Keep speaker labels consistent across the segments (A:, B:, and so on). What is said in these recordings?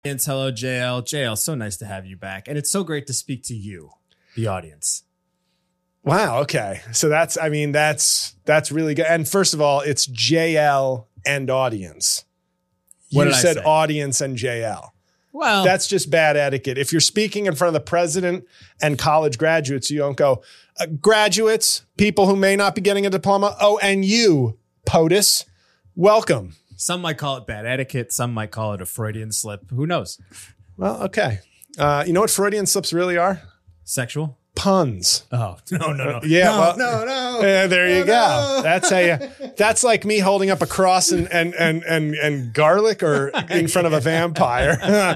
A: Hello, JL. JL, so nice to have you back. And it's so great to speak to you, the audience.
B: Wow. Okay. So that's really good. And first of all, it's JL and audience.
A: What
B: You
A: did I
B: said
A: say?
B: audience and JL.
A: Well,
B: That's just bad etiquette. If you're speaking in front of the president and college graduates, you don't go, graduates, people who may not be getting a diploma. Oh, and you, POTUS, welcome.
A: some might call it bad etiquette. Some might call it a Freudian slip. Who knows?
B: Well, okay. You know what Freudian slips really are?
A: Sexual?
B: Puns.
A: Oh, no.
B: Yeah.
A: No.
B: Yeah, there you go. That's like me holding up a cross and garlic or in front of a vampire.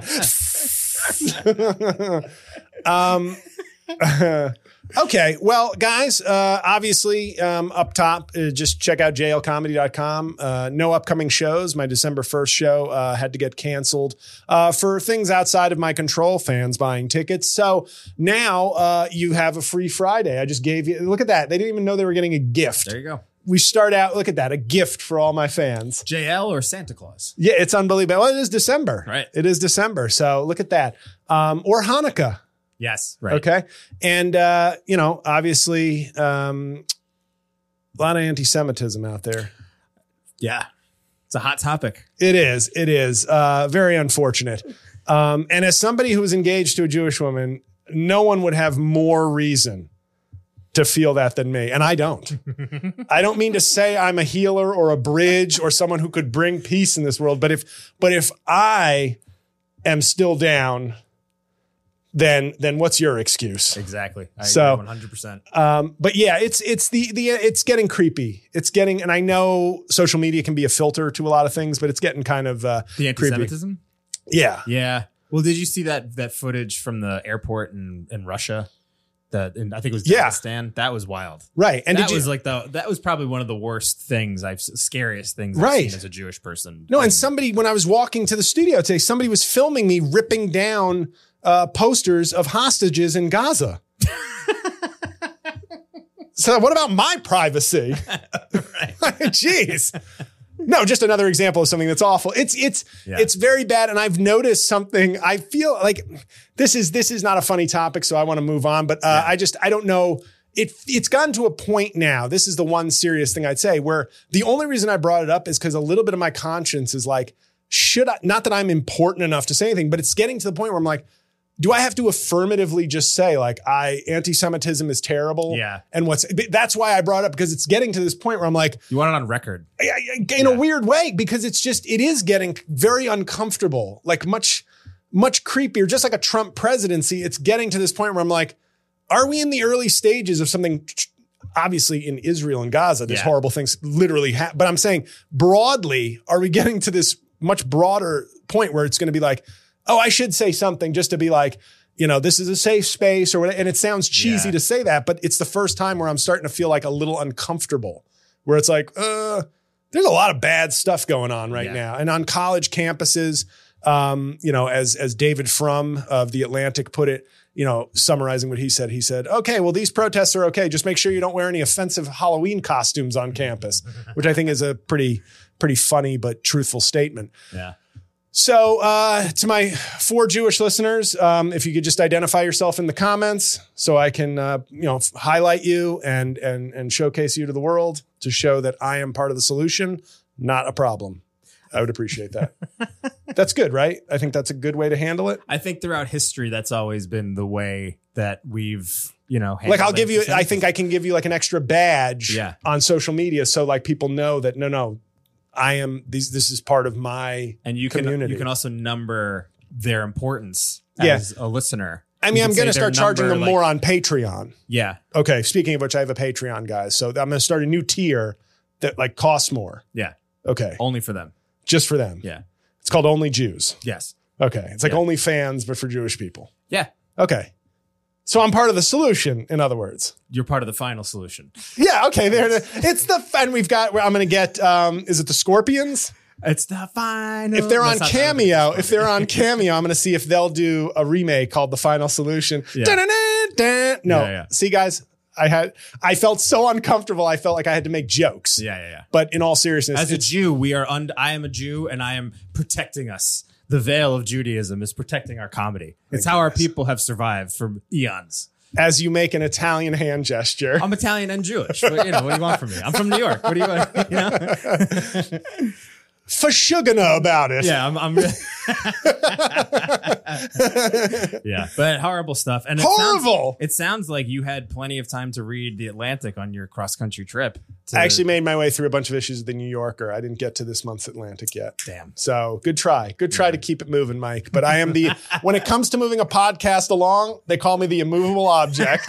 B: Okay. Well, guys, obviously, up top, just check out jlcomedy.com. No upcoming shows. My December 1st show had to get canceled for things outside of my control, fans buying tickets. So now you have a free Friday. I just gave you, look at that. They didn't even know they were getting a gift.
A: There you go.
B: We start out, look at that, a gift for all my fans.
A: JL or Santa Claus?
B: Yeah, it's unbelievable. Well, it is December.
A: Right.
B: It is December. So look at that. Or Hanukkah.
A: Yes. Right.
B: Okay. And, obviously, a lot of anti-Semitism out there.
A: Yeah. It's a hot topic.
B: It is. Very unfortunate. And as somebody who was engaged to a Jewish woman, no one would have more reason to feel that than me. And I don't. I don't mean to say I'm a healer or a bridge or someone who could bring peace in this world. But if I am still down, then what's your excuse?
A: Exactly. I
B: So,
A: agree 100%.
B: But yeah, it's getting creepy. And I know social media can be a filter to a lot of things, but it's getting kind of
A: The
B: creepy.
A: anti-Semitism?
B: Yeah.
A: Yeah. Well, did you see that footage from the airport in Russia? I think it was
B: Yeah.
A: Dagestan. That was wild.
B: Right. And
A: that was probably one of the worst things scariest things I've
B: Right.
A: seen as a Jewish person.
B: No, and somebody, when I was walking to the studio today, somebody was filming me ripping down posters of hostages in Gaza. So what about my privacy? Jeez. No, just another example of something that's awful. It's very bad. And I've noticed something. I feel like this is not a funny topic, so I want to move on. But I don't know. It's gotten to a point now. This is the one serious thing I'd say where the only reason I brought it up is because a little bit of my conscience is like, should I, not that I'm important enough to say anything, but it's getting to the point where I'm like, do I have to affirmatively just say like anti-Semitism is terrible?
A: Yeah.
B: And that's why I brought it up, because it's getting to this point where I'm like,
A: You want it on record.
B: in a weird way, because it is getting very uncomfortable, like much creepier, just like a Trump presidency. It's getting to this point where I'm like, are we in the early stages of something? Obviously in Israel and Gaza, there's horrible things literally but I'm saying broadly, are we getting to this much broader point where it's going to be like, oh, I should say something just to be like, this is a safe space or whatever. And it sounds cheesy to say that, but it's the first time where I'm starting to feel like a little uncomfortable, where it's like, there's a lot of bad stuff going on right now. And on college campuses, as David Frum of The Atlantic put it, summarizing what he said, okay, well, these protests are okay. Just make sure you don't wear any offensive Halloween costumes on campus, which I think is a pretty funny but truthful statement.
A: Yeah.
B: So to my 4 Jewish listeners, if you could just identify yourself in the comments so I can, highlight you and showcase you to the world to show that I am part of the solution, not a problem. I would appreciate that. That's good, right? I think that's a good way to handle it.
A: I think throughout history, that's always been the way that we've,
B: like I'll give you, I think I can give you like an extra badge on social media. So like people know that, no, I am, this is part of my community.
A: You can also number their importance as a listener.
B: I mean, I'm going to start charging them more on Patreon.
A: Yeah.
B: Okay. Speaking of which, I have a Patreon, guys. So I'm going to start a new tier that like costs more.
A: Yeah.
B: Okay.
A: Only for them.
B: Just for them.
A: Yeah.
B: It's called Only Jews.
A: Yes.
B: Okay. It's like OnlyFans, but for Jewish people.
A: Yeah.
B: Okay. So I'm part of the solution, in other words.
A: You're part of the final solution.
B: Yeah. Okay. And we've got, I'm going to get, is it the Scorpions?
A: It's the final.
B: If they're on Cameo, I'm going to see if they'll do a remake called The Final Solution.
A: Yeah.
B: No. See, guys, I felt so uncomfortable. I felt like I had to make jokes.
A: Yeah.
B: But in all seriousness,
A: as a Jew, I am a Jew and I am protecting us. the veil of Judaism is protecting our comedy. It's how our people have survived for eons.
B: As you make an Italian hand gesture.
A: I'm Italian and Jewish. But, what do you want from me? I'm from New York. What do you want?
B: Fashugana about it.
A: Yeah, I'm yeah, but horrible stuff. And
B: Horrible.
A: It sounds like you had plenty of time to read The Atlantic on your cross-country trip.
B: I actually made my way through a bunch of issues of The New Yorker. I didn't get to this month's Atlantic yet.
A: Damn.
B: So good try. Good try to keep it moving, Mike. But I am when it comes to moving a podcast along, they call me the immovable object.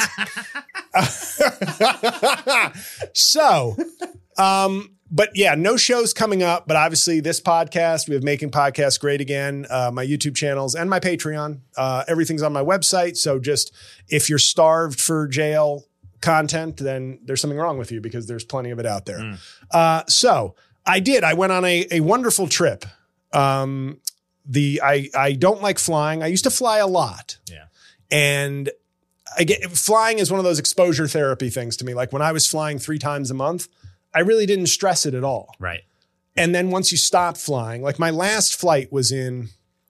B: But yeah, no shows coming up. But obviously this podcast, we have Making Podcasts Great Again, my YouTube channels and my Patreon. Everything's on my website. So just if you're starved for jail content, then there's something wrong with you because there's plenty of it out there. So I went on a wonderful trip. I don't like flying. I used to fly a lot.
A: Yeah.
B: And flying is one of those exposure therapy things to me. Like when I was flying 3 times a month, I really didn't stress it at all.
A: Right.
B: And then once you stop flying, like my last flight was in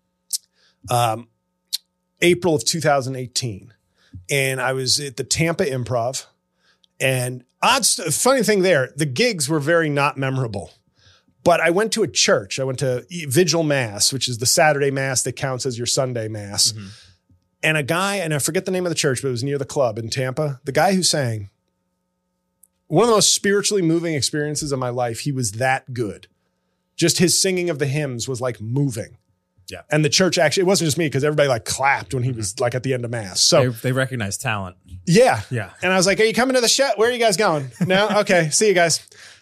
B: April of 2018. And I was at the Tampa Improv. And funny thing there, the gigs were very not memorable. But I went to a church. I went to Vigil Mass, which is the Saturday Mass that counts as your Sunday Mass. Mm-hmm. And a guy, and I forget the name of the church, but it was near the club in Tampa. The guy who sang, one of the most spiritually moving experiences of my life, he was that good. Just his singing of the hymns was like moving.
A: Yeah.
B: And the church actually, it wasn't just me because everybody like clapped when he was like at the end of Mass. So
A: they recognize talent.
B: Yeah.
A: Yeah.
B: And I was like, are you coming to the show? Where are you guys going? No? Okay. See you guys.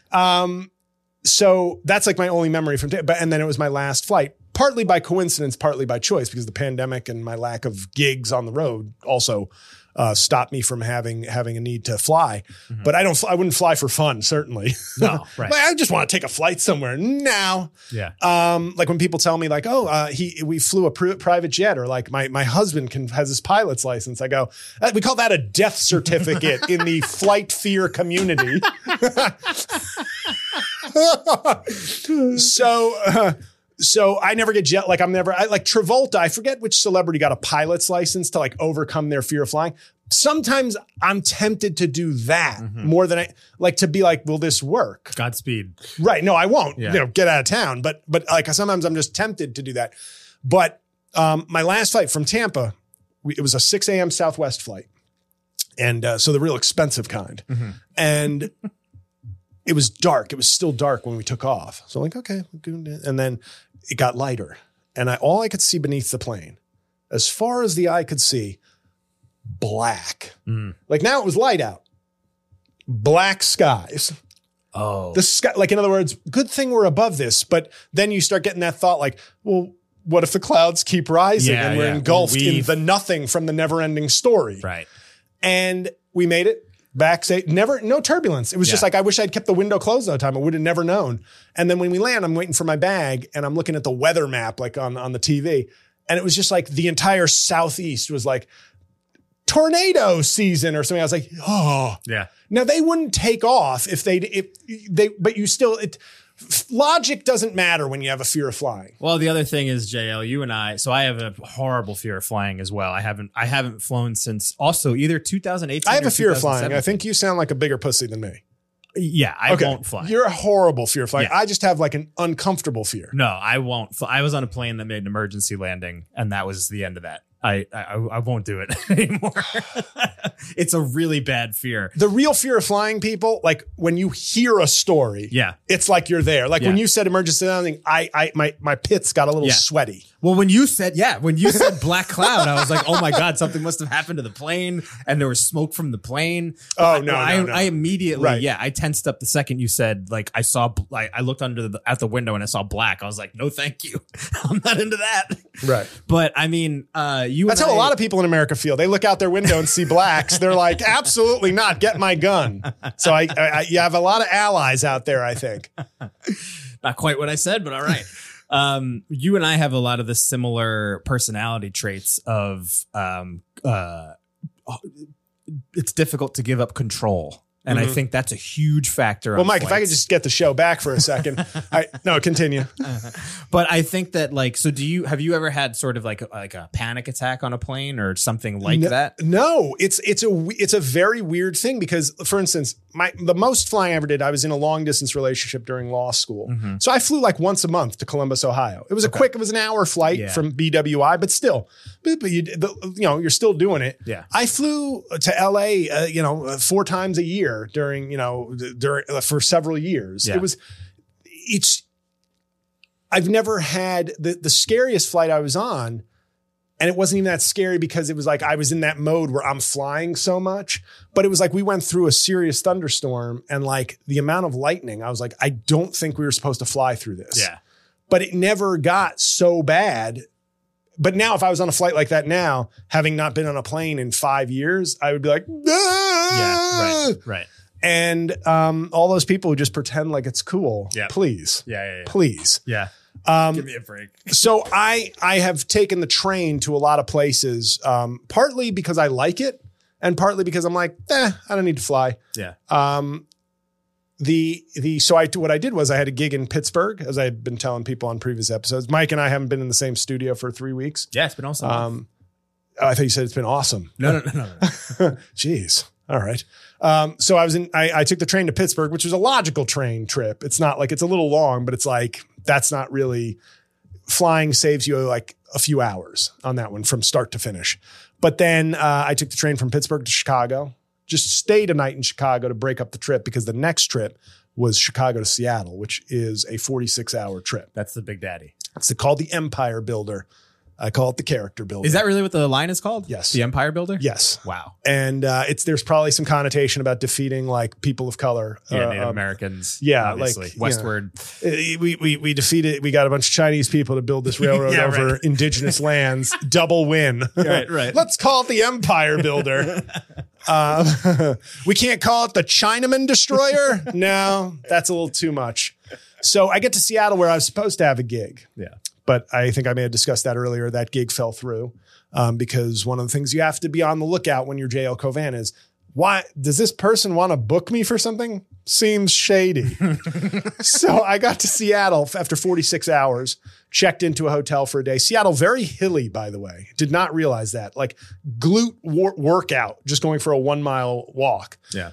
B: So that's like my only memory from, and then it was my last flight, partly by coincidence, partly by choice, because the pandemic and my lack of gigs on the road also stopped me from having a need to fly. Mm-hmm. But I wouldn't fly for fun, certainly.
A: No, right.
B: Like, I just want to take a flight somewhere now.
A: Yeah.
B: Like when people tell me like, oh, we flew a private jet, or like my husband has his pilot's license. I go, we call that a death certificate in the flight fear community. So I never get jet. Like like Travolta. I forget which celebrity got a pilot's license to like overcome their fear of flying. Sometimes I'm tempted to do that more than I like to be like, will this work?
A: Godspeed.
B: Right. No, I won't,
A: Yeah.
B: Get out of town. But like sometimes I'm just tempted to do that. But my last flight from Tampa, it was a 6 a.m. Southwest flight. And so the real expensive kind. Mm-hmm. And it was dark. It was still dark when we took off. So I'm like, okay. And then it got lighter. And all I could see beneath the plane, as far as the eye could see, black. Mm. Like now it was light out. Black skies.
A: Oh.
B: The sky, like in other words, good thing we're above this. But then you start getting that thought like, well, what if the clouds keep rising and we're engulfed in the nothing from the never-ending story?
A: Right.
B: And we made it. Back, no turbulence. It was just like, I wish I'd kept the window closed all the time. I would have never known. And then when we land, I'm waiting for my bag and I'm looking at the weather map, like on the TV. And it was just like the entire Southeast was like tornado season or something. I was like, oh,
A: yeah.
B: Now they wouldn't take off but you still, logic doesn't matter when you have a fear of flying.
A: Well, the other thing is, JL, you and I have a horrible fear of flying as well. I haven't flown since also either 2018
B: I have
A: or
B: a fear of flying.
A: 2017.
B: I think you sound like a bigger pussy than me.
A: Yeah, I won't fly.
B: You're a horrible fear of flying.
A: Yeah.
B: I just have like an uncomfortable fear.
A: No, I won't. I was on a plane that made an emergency landing, and that was the end of that. I won't do it anymore. It's a really bad fear.
B: The real fear of flying, people, like when you hear a story, it's like you're there. Like when you said emergency landing, my pits got a little sweaty.
A: Well, when you said black cloud, I was like, oh my God, something must have happened to the plane, and there was smoke from the plane.
B: Oh, no.
A: I immediately, I tensed up the second you said, like, I looked at the window and I saw black. I was like, no, thank you. I'm not into that.
B: Right.
A: But I mean,
B: that's how a lot of people in America feel. They look out their window and see blacks. They're like, absolutely not. Get my gun. So you have a lot of allies out there, I think.
A: Not quite what I said, but all right. You and I have a lot of the similar personality traits of it's difficult to give up control And I think that's a huge factor.
B: Well, Mike, if I could just get the show back for a second. No, continue.
A: But I think that like, so have you ever had sort of like a panic attack on a plane or something like that?
B: No, it's a very weird thing because, for instance, the most flying I ever did, I was in a long distance relationship during law school.
A: Mm-hmm.
B: So I flew like once a month to Columbus, Ohio. It was it was an hour flight from BWI, but still, you're still doing it.
A: Yeah.
B: I flew to LA, 4 times a year during for several years.
A: Yeah.
B: I've never had the scariest flight I was on. And it wasn't even that scary because it was like I was in that mode where I'm flying so much. But it was like we went through a serious thunderstorm and like the amount of lightning, I was like, I don't think we were supposed to fly through this.
A: Yeah.
B: But it never got so bad. But now if I was on a flight like that now, having not been on a plane in 5 years, I would be like, ah!
A: Yeah, right.
B: And all those people who just pretend like it's cool.
A: Yeah.
B: Please.
A: Yeah.
B: Please.
A: Yeah. Give me a break.
B: So I have taken the train to a lot of places, partly because I like it and partly because I'm like, I don't need to fly.
A: Yeah.
B: What I did was I had a gig in Pittsburgh, as I had been telling people on previous episodes. Mike and I haven't been in the same studio for 3 weeks.
A: Yeah, it's been awesome.
B: I thought you said it's been awesome.
A: No.
B: Jeez. All right. So I took the train to Pittsburgh, which was a logical train trip. It's not like it's a little long, but it's like, that's not really flying saves you like a few hours on that one from start to finish. But then I took the train from Pittsburgh to Chicago, just stayed a night in Chicago to break up the trip because the next trip was Chicago to Seattle, which is a 46-hour trip.
A: That's the Big Daddy.
B: It's called the Empire Builder. I call it the Character Builder.
A: Is that really what the line is called?
B: Yes.
A: The Empire Builder?
B: Yes.
A: Wow.
B: And there's probably some connotation about defeating like people of color.
A: Native Americans.
B: Yeah.
A: Obviously.
B: Like
A: westward.
B: We defeated, we got a bunch of Chinese people to build this railroad over indigenous lands. Double win.
A: Right.
B: Let's call it the Empire Builder. We can't call it the Chinaman Destroyer. No, that's a little too much. So I get to Seattle where I was supposed to have a gig.
A: Yeah.
B: But I think I may have discussed that earlier. That gig fell through because one of the things you have to be on the lookout when you're JL Covan is, why does this person want to book me for something? Seems shady. So I got to Seattle after 46 hours, checked into a hotel for a day. Seattle, very hilly, by the way. Did not realize that. Like glute workout, just going for a 1 mile walk.
A: Yeah.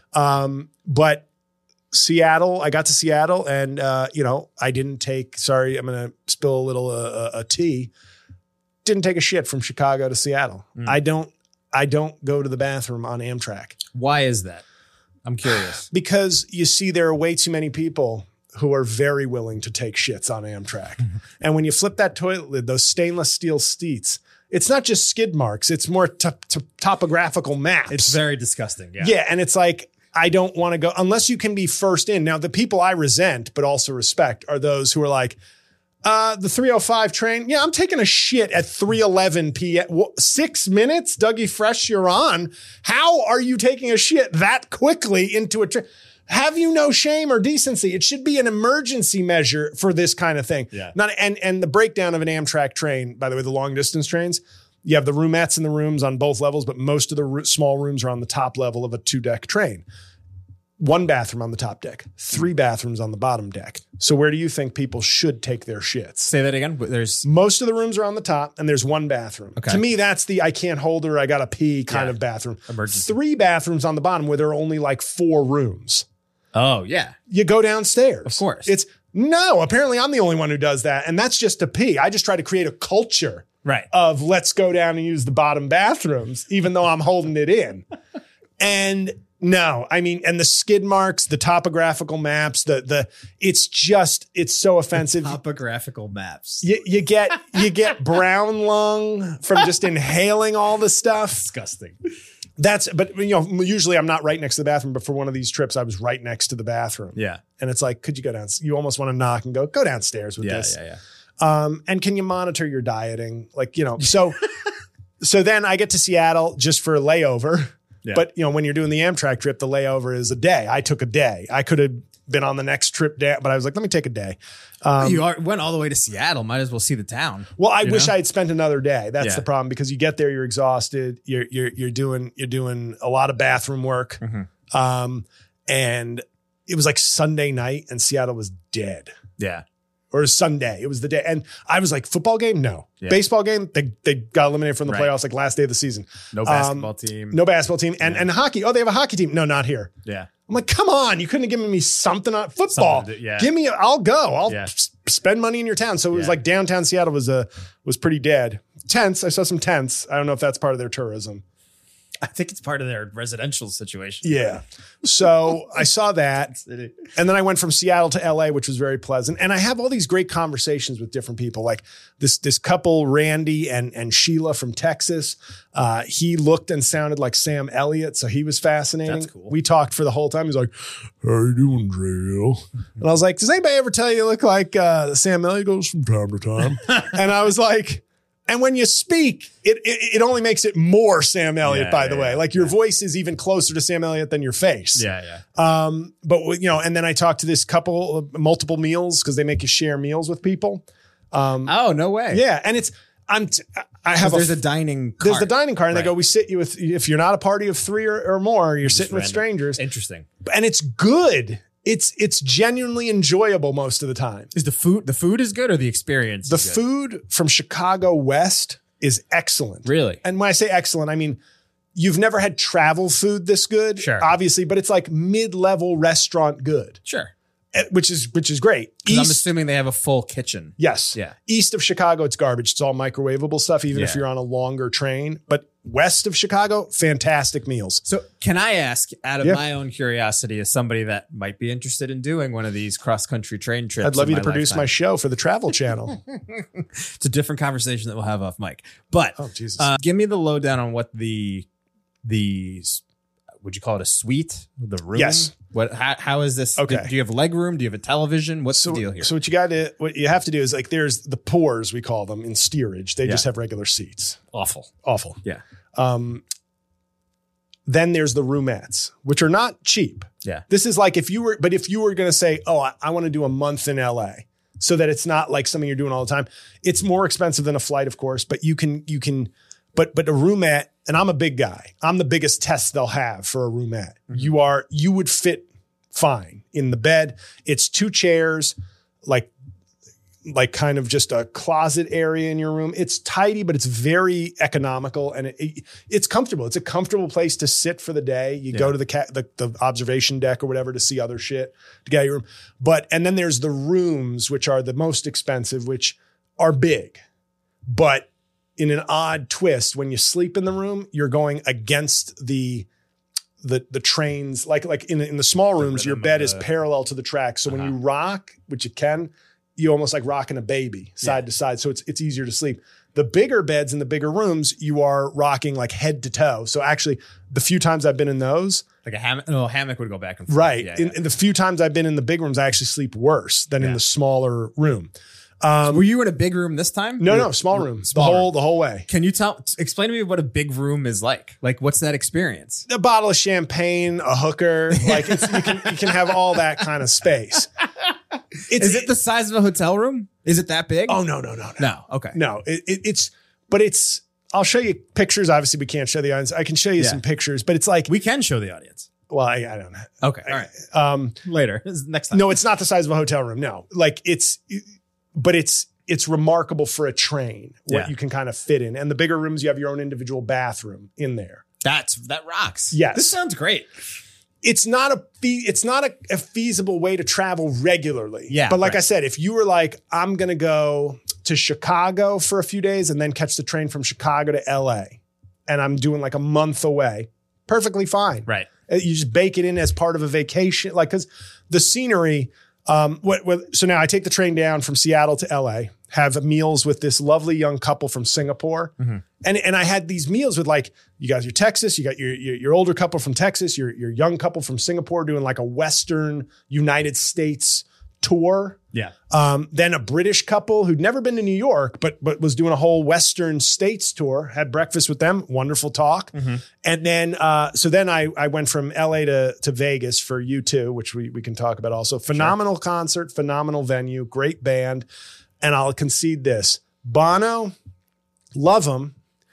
B: But Seattle, I got to Seattle and, I didn't take, sorry, I'm going to spill a little a tea. Didn't take a shit from Chicago to Seattle. I don't go to the bathroom on Amtrak.
A: Why is that? I'm curious.
B: Because you see, there are way too many people who are very willing to take shits on Amtrak. And when you flip that toilet lid, those stainless steel seats, it's not just skid marks. It's more topographical maps.
A: It's very disgusting. Yeah.
B: Yeah. And it's like, I don't want to go unless you can be first in. Now, the people I resent, but also respect are those who are like, the 3:05 train. Yeah, I'm taking a shit at 3:11 p.m. 6 minutes, Dougie Fresh, you're on. How are you taking a shit that quickly into a train? Have you no shame or decency? It should be an emergency measure for this kind of thing.
A: Yeah.
B: And the breakdown of an Amtrak train, by the way, the long distance trains, you have the roomettes in the rooms on both levels, but most of the small rooms are on the top level of a 2-deck train. 1 bathroom on the top deck, 3 bathrooms on the bottom deck. So where do you think people should take their shits?
A: Say that again.
B: Most of the rooms are on the top and there's 1 bathroom.
A: Okay.
B: To me, that's the I can't hold her, I gotta pee kind of bathroom.
A: Emergency.
B: 3 bathrooms on the bottom where there are only like 4 rooms.
A: Oh, yeah.
B: You go downstairs.
A: Of course.
B: Apparently I'm the only one who does that. And that's just to pee. I just try to create a culture of let's go down and use the bottom bathrooms, even though I'm holding it in. And no, I mean, and the skid marks, the topographical maps, it's so offensive.
A: Topographical maps.
B: You get brown lung from just inhaling all the stuff.
A: Disgusting.
B: But usually I'm not right next to the bathroom, but for one of these trips, I was right next to the bathroom.
A: Yeah.
B: And it's like, could you go down? You almost want to knock and go downstairs with this.
A: Yeah.
B: And can you monitor your dieting? So then I get to Seattle just for a layover. Yeah. But when you're doing the Amtrak trip, the layover is a day. I took a day. I could have been on the next trip down, but I was like, let me take a day.
A: You went all the way to Seattle. Might as well see the town.
B: Well, I wish I had spent another day. That's the problem, because you get there, you're exhausted. You're doing a lot of bathroom work. Mm-hmm. And it was like Sunday night and Seattle was dead.
A: Yeah.
B: Or Sunday. It was the day. And I was like, football game? No.
A: Yeah.
B: Baseball game? They got eliminated from the
A: Right.
B: playoffs like last day of the season.
A: No basketball team.
B: No basketball team. And hockey. Oh, they have a hockey team. No, not here.
A: Yeah.
B: I'm like, come on. You couldn't have given me something on football.
A: Something to do, yeah.
B: Give me, I'll go. I'll
A: Yeah.
B: spend money in your town. So it was
A: Yeah.
B: like downtown Seattle was pretty dead. Tents. I saw some tents. I don't know if that's part of their tourism.
A: I think it's part of their residential situation.
B: Yeah. So I saw that. And then I went from Seattle to LA, which was very pleasant. And I have all these great conversations with different people, like this couple, Randy and Sheila from Texas. He looked and sounded like Sam Elliott. So he was fascinating.
A: That's cool.
B: We talked for the whole time. He's like, how you doing, Dale? And I was like, does anybody ever tell you look like Sam Elliott? Goes from time to time. And I was like, and when you speak, it only makes it more Sam Elliott, by the way. Like your voice is even closer to Sam Elliott than your face.
A: Yeah.
B: But and then I talked to this couple, multiple meals, because they make you share meals with people.
A: Oh, no way.
B: Yeah. And I have
A: there's a dining cart.
B: There's the dining car, and
A: Right.
B: they go, we sit you with, if you're not a party of three or more, you're sitting with
A: random.
B: strangers.
A: Interesting.
B: And it's good. It's genuinely enjoyable most of the time.
A: Is the food is good or the experience?
B: The
A: is good?
B: food from Chicago West is excellent.
A: Really?
B: And when I say excellent, I mean, you've never had travel food this good,
A: Sure.
B: obviously, but it's like mid-level restaurant good,
A: Sure.
B: which is great.
A: 'Cause I'm assuming they have a full kitchen.
B: Yes.
A: Yeah.
B: East of Chicago, it's garbage. It's all microwavable stuff, even if
A: Yeah.
B: you're on a longer train. But west of Chicago, fantastic meals.
A: So can I ask, out of
B: Yeah.
A: my own curiosity, as somebody that might be interested in doing one of these cross-country train trips?
B: I'd love
A: in
B: you to produce
A: lifetime.
B: my show for the Travel Channel.
A: It's a different conversation that we'll have off mic. But
B: Oh, Jesus.
A: give me the lowdown on what the would you call it a suite? The room?
B: Yes.
A: How is this?
B: Okay.
A: Do you have leg room? Do you have a television? What's the deal here?
B: So what you have to do is, like, there's the poors, we call them, in steerage. They just have regular seats.
A: Awful.
B: Yeah. Then there's the roomettes, which are not cheap.
A: Yeah.
B: This is like if you were going to say, oh, I want to do a month in LA, so that it's not like something you're doing all the time. It's more expensive than a flight, of course, but but a roomette, and I'm a big guy. I'm the biggest test they'll have for a roomette.
A: Mm-hmm.
B: You would fit fine in the bed. It's 2 chairs, like kind of just a closet area in your room. It's tidy, but it's very economical, and it's comfortable. It's a comfortable place to sit for the day. You go to the observation deck or whatever to see other shit to get out of your room. And then there's the rooms, which are the most expensive, which are big, but in an odd twist, when you sleep in the room, you're going against the trains. Like in the small rooms, your bed is parallel to the track. So when you rock, which it can, you almost like rocking a baby side to side. So it's easier to sleep. The bigger beds in the bigger rooms, you are rocking like head to toe. So actually, the few times I've been in those,
A: Like a hammock? No, a hammock would go back and forth.
B: right.
A: Yeah,
B: In the few times I've been in the big rooms, I actually sleep worse than in the smaller room.
A: Were you in a big room this time?
B: No, small room. The whole way.
A: Can you explain to me what a big room is like? Like, what's that experience?
B: A bottle of champagne, a hooker, like you can have all that kind of space.
A: Is it the size of a hotel room? Is it that big?
B: Oh, no.
A: No. Okay.
B: No, it's, I'll show you pictures. Obviously we can't show the audience. I can show you some pictures, but it's like,
A: We can show the audience.
B: well, I don't know.
A: Okay. All right. Later. Next time.
B: No, it's not the size of a hotel room. No, like it's remarkable for a train, what you can kind of fit in. And the bigger rooms, you have your own individual bathroom in there.
A: That rocks.
B: Yes.
A: This sounds great.
B: It's not a feasible way to travel regularly.
A: Yeah,
B: But like
A: right.
B: I said, if you were like, I'm going to go to Chicago for a few days and then catch the train from Chicago to LA, and I'm doing like a month away, perfectly fine.
A: Right.
B: You just bake it in as part of a vacation. Like, cause the scenery, so now I take the train down from Seattle to LA, have meals with this lovely young couple from Singapore.
A: Mm-hmm.
B: And I had these meals with, like, you guys are Texas, you got your older couple from Texas, your young couple from Singapore doing like a Western United States tour.
A: Yeah.
B: Then a British couple who'd never been to New York, but was doing a whole Western States tour, had breakfast with them. Wonderful talk.
A: Mm-hmm.
B: And then, so then I went from LA to Vegas for U2, which we can talk about also. Phenomenal concert, phenomenal venue, great band. And I'll concede this: Bono, love him.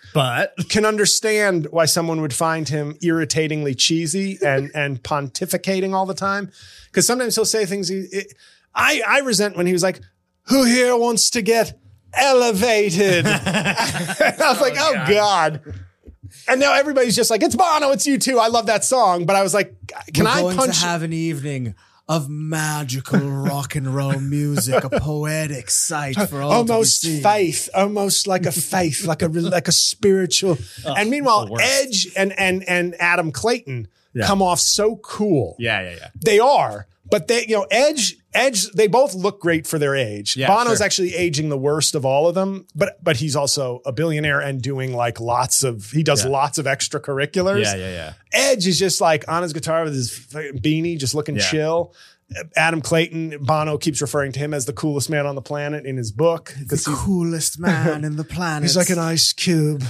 A: But
B: can understand why someone would find him irritatingly cheesy and pontificating all the time. Because sometimes he'll say things. I resent when he was like, "Who here wants to get elevated?" I was like, "Oh God." And now everybody's just like, "It's Bono, it's you too. I love that song." But I was like, "Can I punch?"
C: To have an evening of magical rock and roll music, a poetic sight for all
B: almost
C: to be seen.
B: faith, almost like a faith, like a spiritual. And meanwhile, Edge and Adam Clayton come off so cool.
A: Yeah.
B: They are, but they, Edge, they both look great for their age.
A: Yeah,
B: Bono's
A: sure.
B: actually aging the worst of all of them, but he's also a billionaire and doing like lots of extracurriculars.
A: Yeah.
B: Edge is just like on his guitar with his fucking beanie, just looking chill. Adam Clayton, Bono keeps referring to him as the coolest man on the planet in his book.
C: The coolest man in the planet.
B: He's like an ice cube.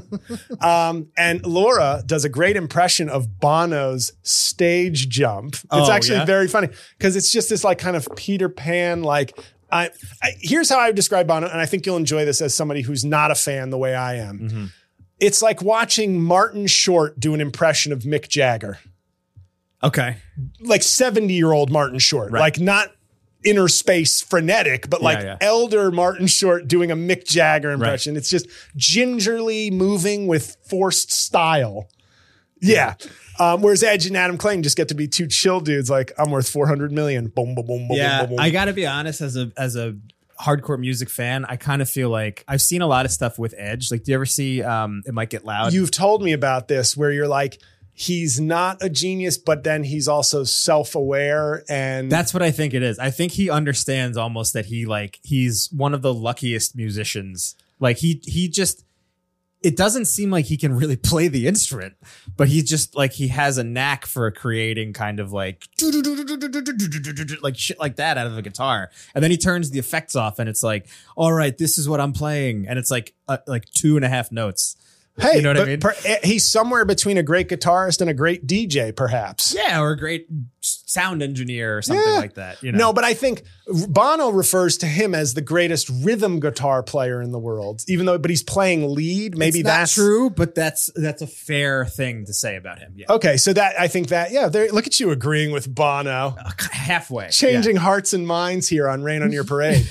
B: And Laura does a great impression of Bono's stage jump. It's actually very funny because it's just this like kind of Peter Pan, like here's how I would describe Bono. And I think you'll enjoy this as somebody who's not a fan the way I am. Mm-hmm. It's like watching Martin Short do an impression of Mick Jagger.
A: Okay.
B: Like 70-year-old Martin Short, like not inner space frenetic, but like elder Martin Short doing a Mick Jagger impression. It's just gingerly moving with forced style. Yeah. Whereas Edge and Adam Clayton just get to be two chill dudes. Like, I'm worth 400 million. Boom, boom, boom, boom, boom, boom.
A: I got to be honest, as a hardcore music fan, I kind of feel like I've seen a lot of stuff with Edge. Like, do you ever see It Might Get Loud?
B: You've told me about this where you're like, he's not a genius, but then he's also self-aware. And
A: that's what I think it is. I think he understands almost that he's one of the luckiest musicians. Like he just, it doesn't seem like he can really play the instrument, but he's just like, he has a knack for creating kind of like shit like that out of a guitar. And then he turns the effects off and it's like, all right, this is what I'm playing. And it's like 2.5 notes.
B: Hey,
A: you know what I mean?
B: He's somewhere between a great guitarist and a great DJ, perhaps.
A: Yeah, or a great sound engineer or something like that. You know?
B: No, but I think Bono refers to him as the greatest rhythm guitar player in the world, but he's playing lead. Maybe that's
A: true, but that's a fair thing to say about him. Yeah.
B: Okay, so I think that look at you agreeing with Bono.
A: Halfway.
B: Changing hearts and minds here on Rain on Your Parade.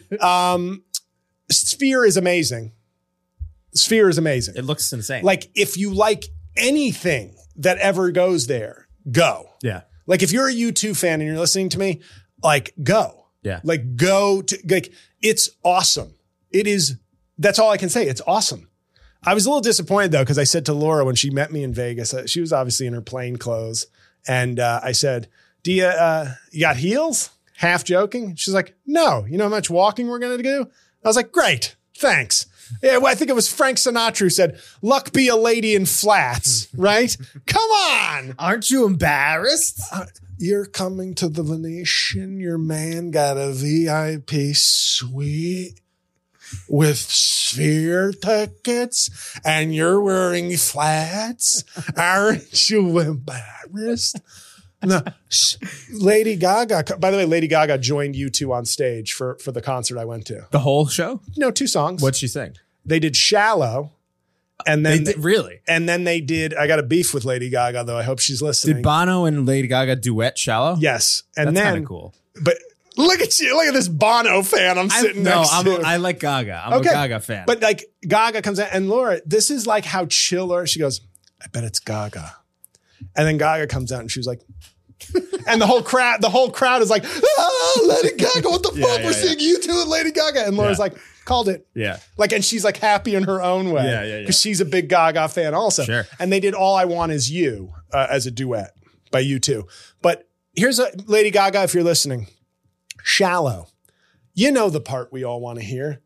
B: Sphere is amazing. Sphere is amazing.
A: It looks insane.
B: Like, if you like anything that ever goes there, go.
A: Yeah.
B: Like, if you're a U2 fan and you're listening to me, like, go.
A: Yeah.
B: Like, go to, like, it's awesome. It is, that's all I can say. It's awesome. I was a little disappointed though, because I said to Laura when she met me in Vegas, she was obviously in her plain clothes. And I said, do you got heels? Half joking. She's like, no. You know how much walking we're going to do? I was like, great. Thanks. Yeah, well, I think it was Frank Sinatra who said, luck be a lady in flats, right? Come on.
A: Aren't you embarrassed?
B: You're coming to the Venetian. Your man got a VIP suite with Sphere tickets and you're wearing flats. Aren't you embarrassed? No, Lady Gaga. By the way, Lady Gaga joined U2 on stage for the concert I went to.
A: The whole show?
B: No, 2 songs.
A: What'd she sing?
B: They did Shallow. And then
A: really?
B: And then they did, I got a beef with Lady Gaga, though. I hope she's listening.
A: Did Bono and Lady Gaga duet Shallow?
B: Yes. And
A: that's
B: then
A: kind of cool.
B: But look at you. Look at this Bono fan I'm sitting next to.
A: I like Gaga. I'm a Gaga fan.
B: But like Gaga comes out and Laura, this is like how chiller. She goes, I bet it's Gaga. And then Gaga comes out and she was like, and the whole crowd is like, Lady Gaga, what the fuck? We're seeing U2 and Lady Gaga. And Laura's like, called it.
A: Yeah.
B: Like, and she's like happy in her own way.
A: Yeah.
B: Because she's a big Gaga fan also.
A: Sure.
B: And they did All I Want Is You as a duet by U2. But here's a Lady Gaga, if you're listening. Shallow. You know the part we all want to hear.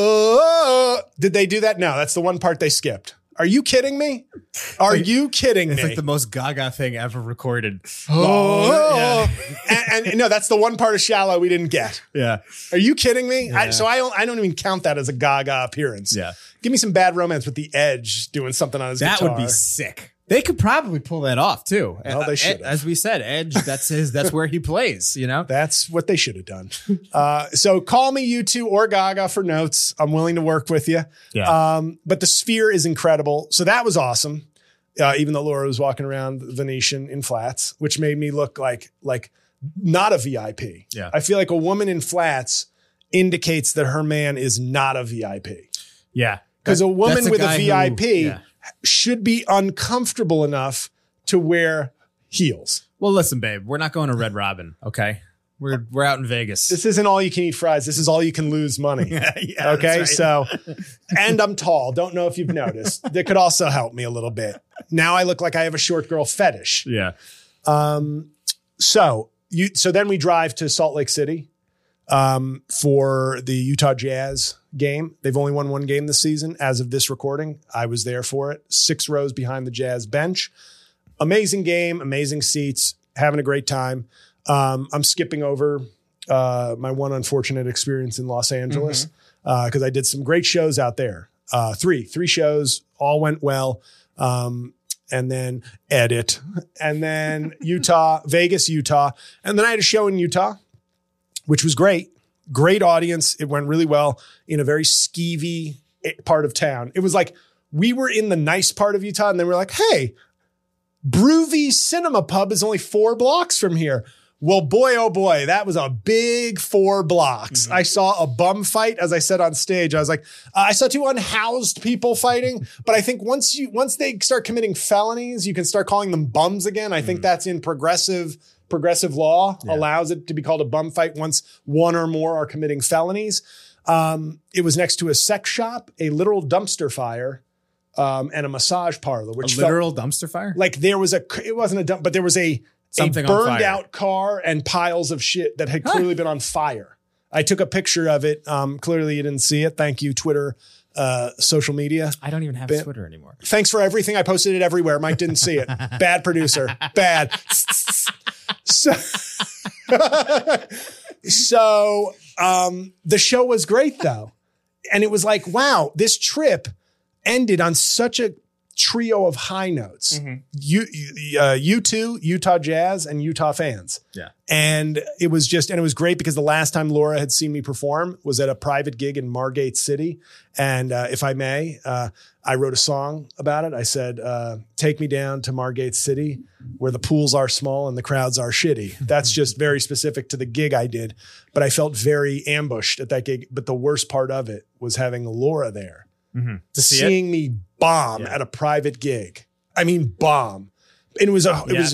B: Oh, did they do that? No, that's the one part they skipped. Are you kidding me? Are you kidding me?
A: It's like the most Gaga thing ever recorded.
B: Oh, yeah. and no, that's the one part of Shallow we didn't get.
A: Yeah.
B: Are you kidding me?
A: Yeah.
B: I don't even count that as a Gaga appearance.
A: Yeah.
B: Give me some Bad Romance with the Edge doing something on his guitar.
A: That would be sick. They could probably pull that off too.
B: Well, they should.
A: As we said, Edge, that's where he plays, you know?
B: That's what they should have done. So call me U2 or Gaga for notes. I'm willing to work with you.
A: Yeah.
B: But the Sphere is incredible. So that was awesome. Even though Laura was walking around Venetian in flats, which made me look like not a VIP.
A: Yeah.
B: I feel like a woman in flats indicates that her man is not a VIP.
A: Yeah.
B: Because a woman with a
A: guy
B: VIP should be uncomfortable enough to wear heels.
A: Well, listen, babe, we're not going to Red Robin, okay? We're out in Vegas.
B: This isn't all you can eat fries. This is all you can lose money.
A: Yeah,
B: okay.
A: right.
B: So, and I'm tall. Don't know if you've noticed. That could also help me a little bit. Now I look like I have a short girl fetish.
A: Yeah.
B: So then we drive to Salt Lake City for the Utah Jazz game. They've only won one game this season. As of this recording, I was there for it. 6 rows behind the Jazz bench. Amazing game, amazing seats, having a great time. I'm skipping over my one unfortunate experience in Los Angeles because I did some great shows out there. Three shows, all went well. And then edit. And then Vegas, Utah. And then I had a show in Utah, which was great. Great audience. It went really well in a very skeevy part of town. It was like we were in the nice part of Utah and then we're like, hey, Broovy Cinema Pub is only 4 blocks from here. Well, boy, oh boy, that was a big 4 blocks. I saw a bum fight, as I said on stage. I was like, I saw 2 unhoused people fighting, but I think once they start committing felonies, you can start calling them bums again. I think that's in progressive law allows it to be called a bum fight once 1 or more are committing felonies. It was next to a sex shop, a literal dumpster fire, and a massage parlor, which
A: a literal dumpster fire?
B: Like it wasn't a dump, but there was
A: Something
B: a
A: on
B: burned
A: fire.
B: out car and piles of shit that had clearly been on fire. I took a picture of it. Clearly you didn't see it. Thank you, Twitter, social media.
A: I don't even have Twitter anymore.
B: Thanks for everything. I posted it everywhere. Mike didn't see it. Bad producer. Bad. So the show was great though. And it was like, wow, this trip ended on such a trio of high notes. U2, Utah Jazz, and Utah fans.
A: Yeah.
B: And it was great because the last time Laura had seen me perform was at a private gig in Margate City. And if I may, I wrote a song about it. I said, take me down to Margate City where the pools are small and the crowds are shitty. That's just very specific to the gig I did. But I felt very ambushed at that gig. But the worst part of it was having Laura there.
A: To see
B: Seeing me bomb at a private gig. I mean, bomb. And it was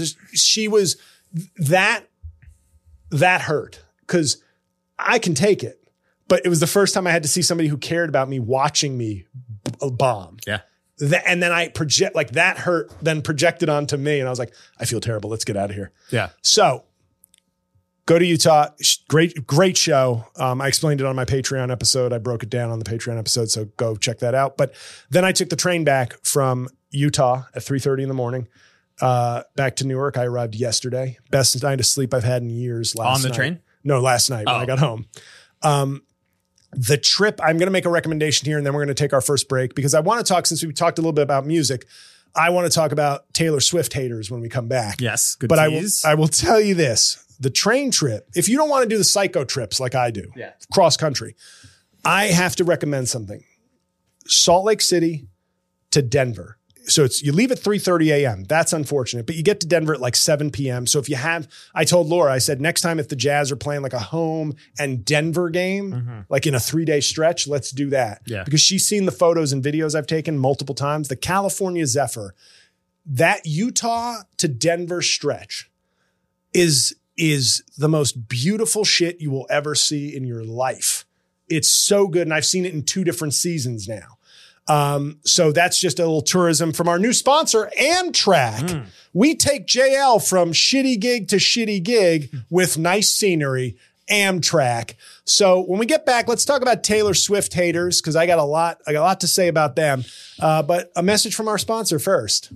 B: that hurt because I can take it, but it was the first time I had to see somebody who cared about me watching me bomb.
A: Yeah.
B: And then I that hurt, then projected onto me. And I was like, I feel terrible. Let's get out of here.
A: Yeah.
B: So go to Utah. Great show. I explained it on my Patreon episode. I broke it down on the Patreon episode. So go check that out. But then I took the train back from Utah at 3:30 in the morning, back to Newark. I arrived yesterday. Best night of sleep I've had in years.
A: On the train?
B: No, last night when I got home. The trip, I'm going to make a recommendation here and then we're going to take our first break because I want to talk, since we talked a little bit about music, I want to talk about Taylor Swift haters when we come back.
A: Yes. Good
B: But
A: tease.
B: I will tell you this. The train trip, if you don't want to do the psycho trips like I do, cross country, I have to recommend something. Salt Lake City to Denver. So you leave at 3:30 a.m. That's unfortunate, but you get to Denver at like 7 p.m. So if you I told Laura, I said, next time if the Jazz are playing like a home and Denver game, like in a 3-day stretch, let's do that.
A: Yeah.
B: Because she's seen the photos and videos I've taken multiple times. The California Zephyr, that Utah to Denver stretch is the most beautiful shit you will ever see in your life. It's so good. And I've seen it in 2 different seasons now. So that's just a little tourism from our new sponsor, Amtrak. We take JL from shitty gig to shitty gig with nice scenery, Amtrak. So when we get back, let's talk about Taylor Swift haters, because I got a lot to say about them. But a message from our sponsor first.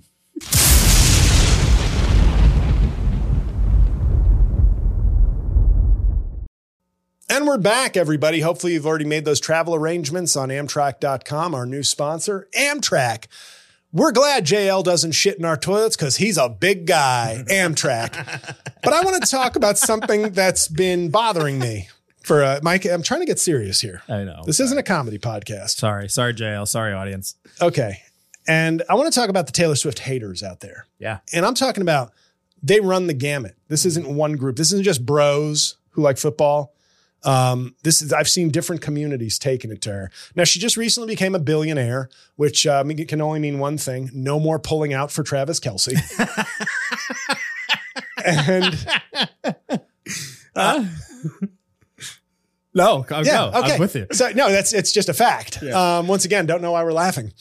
B: And we're back, everybody. Hopefully you've already made those travel arrangements on Amtrak.com, our new sponsor, Amtrak. we're glad JL doesn't shit in our toilets because he's a big guy, Amtrak. But I want to talk about something that's been bothering me for Mike. I'm trying to get serious here.
A: I know.
B: This isn't a comedy podcast.
A: Sorry, JL. Sorry, audience.
B: Okay. And I want to talk about the Taylor Swift haters out there.
A: Yeah.
B: And I'm talking about they run the gamut. This isn't one group. This isn't just bros who like football. I've seen different communities taking it to her. Now, she just recently became a billionaire, which it can only mean one thing: no more pulling out for Travis Kelce. And
A: no, go.
B: yeah, okay.
A: I'm with you.
B: So no, it's just a fact.
A: Yeah.
B: Once again, don't know why we're laughing.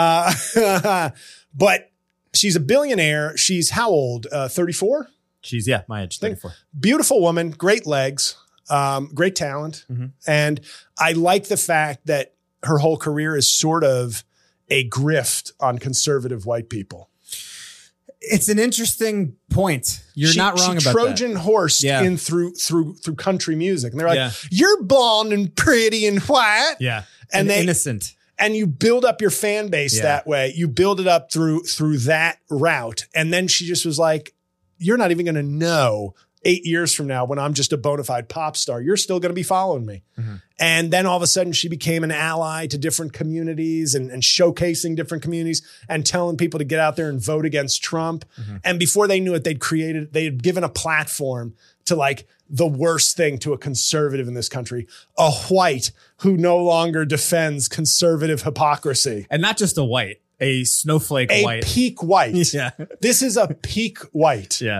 B: But she's a billionaire. She's how old? 34?
A: She's my age, 34.
B: Beautiful woman, great legs, great talent.
A: Mm-hmm.
B: And I like the fact that her whole career is sort of a grift on conservative white people.
A: It's an interesting point. You're not wrong about
B: Trojan horsed
A: Yeah.
B: in through country music. And they're like,
A: Yeah.
B: you're blonde and pretty and white.
A: that. Yeah.
B: And they
A: innocent.
B: And you build up your fan base
A: Yeah.
B: that way. You build it up through that route. And then she just was like, you're not even going to know 8 years from now when I'm just a bona fide pop star. You're still going to be following me.
A: Mm-hmm.
B: And then all of a sudden she became an ally to different communities and showcasing different communities and telling people to get out there and vote against Trump.
A: Mm-hmm.
B: And before they knew it, they had given a platform to like the worst thing to a conservative in this country, a white who no longer defends conservative hypocrisy.
A: And not just a white, a snowflake
B: A
A: white.
B: peak white.
A: Yeah.
B: This is a peak white.
A: Yeah.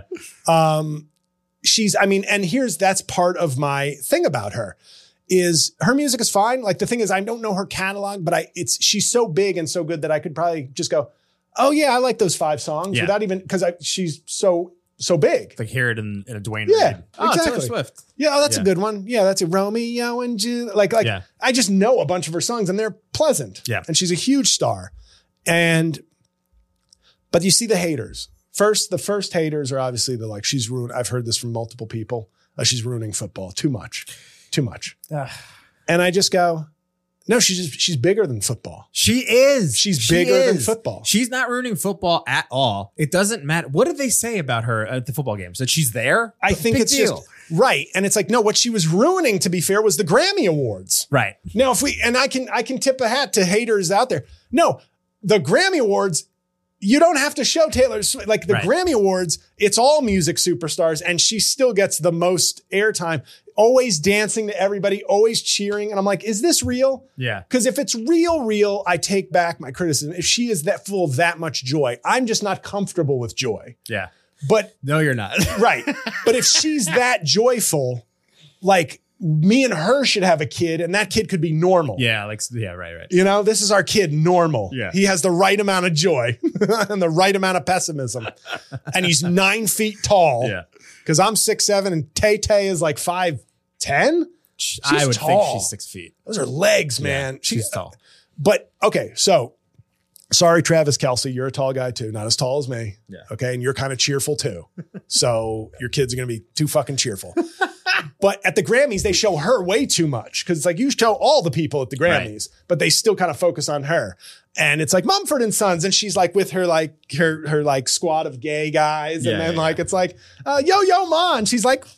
B: That's part of my thing about her is her music is fine. Like the thing is, I don't know her catalog, but she's so big and so good that I could probably just go, oh yeah, I like those 5 songs without even, because she's so big.
A: Like hear it in a Dwayne
B: Yeah,
A: Reed.
B: exactly.
A: Taylor Swift.
B: Yeah, that's
A: Yeah.
B: a good one. Yeah, that's a Romeo and Juliet. Like
A: Yeah.
B: I just know a bunch of her songs and they're pleasant.
A: Yeah.
B: And she's a huge star. But you see the haters. The first haters are obviously she's ruined. I've heard this from multiple people. She's ruining football too much. And I just go, no, she's bigger than football.
A: She is.
B: She's bigger than football.
A: She's not ruining football at all. It doesn't matter. What did they say about her at the football games? That she's there?
B: I think
A: Big
B: it's
A: deal.
B: just right. And it's like, no, what she was ruining, to be fair, was the Grammy Awards.
A: Right.
B: Now, I can tip a hat to haters out there. No, the Grammy Awards, you don't have to show Taylor Swift. Like the
A: Right.
B: Grammy Awards, it's all music superstars, and she still gets the most airtime, always dancing to everybody, always cheering. And I'm like, is this real?
A: Yeah.
B: Because if it's real, I take back my criticism. If she is that full of that much joy, I'm just not comfortable with joy.
A: Yeah.
B: But
A: No, you're not.
B: right. But if she's that joyful, like me and her should have a kid and that kid could be normal.
A: Yeah. Right.
B: You know, this is our kid, normal.
A: Yeah.
B: He has the right amount of joy and the right amount of pessimism. And he's 9 feet tall.
A: Yeah.
B: Because I'm 6'7" and Tay is like 5'10".
A: I would
B: tall.
A: think she's 6 feet.
B: Those are legs,
A: Yeah,
B: man.
A: she's tall.
B: But okay, so sorry, Travis Kelce, you're a tall guy too. Not as tall as me.
A: Yeah.
B: Okay. And you're kind of cheerful too. So your kids are going to be too fucking cheerful. But at the Grammys, they show her way too much because it's like you show all the people at the Grammys, but they still kind of focus on her. And it's like Mumford and Sons, and she's like with her her like squad of gay guys, and then it's like Yo-Yo Ma, and she's like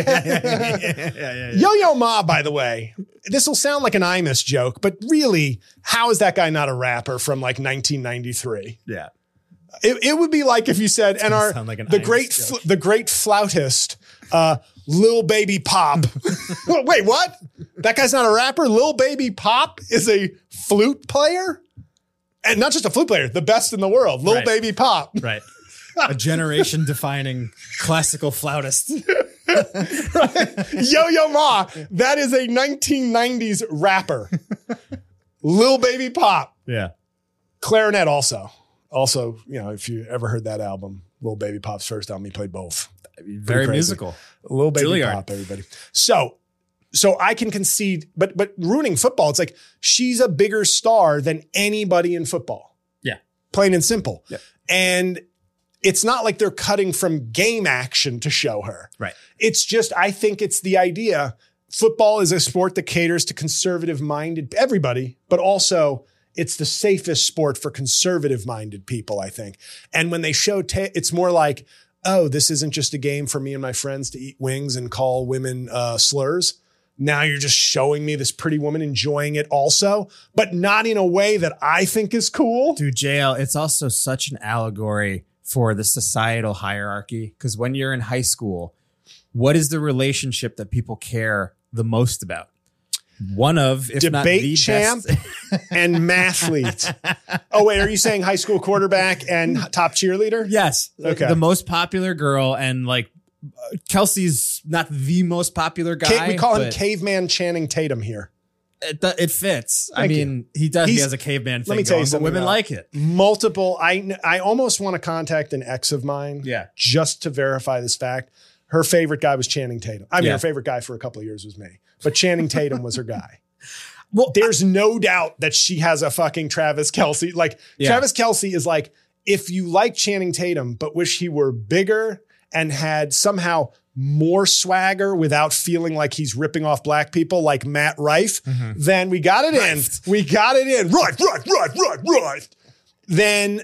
A: Yeah.
B: Yo-Yo Ma. By the way, this will sound like an Imus joke, but really, how is that guy not a rapper from like 1993?
A: Yeah.
B: It would be like if you said, and
A: sound like an
B: the
A: Imus joke.
B: the great flautist, Lil Baby Pop. Wait, what? That guy's not a rapper? Lil Baby Pop is a flute player? And not just a flute player, the best in the world. Lil
A: Right.
B: Baby Pop.
A: Right. A generation defining classical flautist.
B: Yo-Yo Ma. That is a 1990s rapper. Lil Baby Pop.
A: Yeah.
B: Clarinet also. Also, you know, if you ever heard that album, Lil Baby Pop's first album, he played both.
A: Very
B: crazy.
A: musical.
B: Lil Baby
A: Juilliard.
B: Pop, everybody. So I can concede, but ruining football, it's like she's a bigger star than anybody in football.
A: Yeah.
B: Plain and simple.
A: Yeah.
B: And it's not like they're cutting from game action to show her.
A: Right.
B: It's just, I think it's the idea. Football is a sport that caters to conservative minded everybody, but also it's the safest sport for conservative minded people, I think. And when they show, it's more like, oh, this isn't just a game for me and my friends to eat wings and call women slurs. Now you're just showing me this pretty woman enjoying it also, but not in a way that I think is cool.
A: Dude, JL, it's also such an allegory for the societal hierarchy. Because when you're in high school, what is the relationship that people care the most about? One of, if not the
B: debate champ
A: best.
B: and mathlete. Oh, wait, are you saying high school quarterback and top cheerleader?
A: Yes.
B: Okay.
A: The most popular girl, and like Kelsey's not the most popular guy.
B: We call him
A: but
B: caveman Channing Tatum here.
A: it fits.
B: Thank
A: I mean, he does. He
B: He's-
A: has a caveman thing
B: Let me tell you
A: going, but
B: something.
A: women
B: though.
A: like it.
B: Multiple. I almost want to contact an ex of mine.
A: Yeah.
B: Just to verify this fact. Her favorite guy was Channing Tatum. I mean,
A: Yeah.
B: her favorite guy for a couple of years was me, but Channing Tatum was her guy.
A: Well,
B: There's no doubt that she has a fucking Travis Kelce. Like
A: Yeah.
B: Travis Kelce is like, if you like Channing Tatum, but wish he were bigger and had somehow more swagger without feeling like he's ripping off black people like Matt Rife, then we got it in. We got it in. Right. Then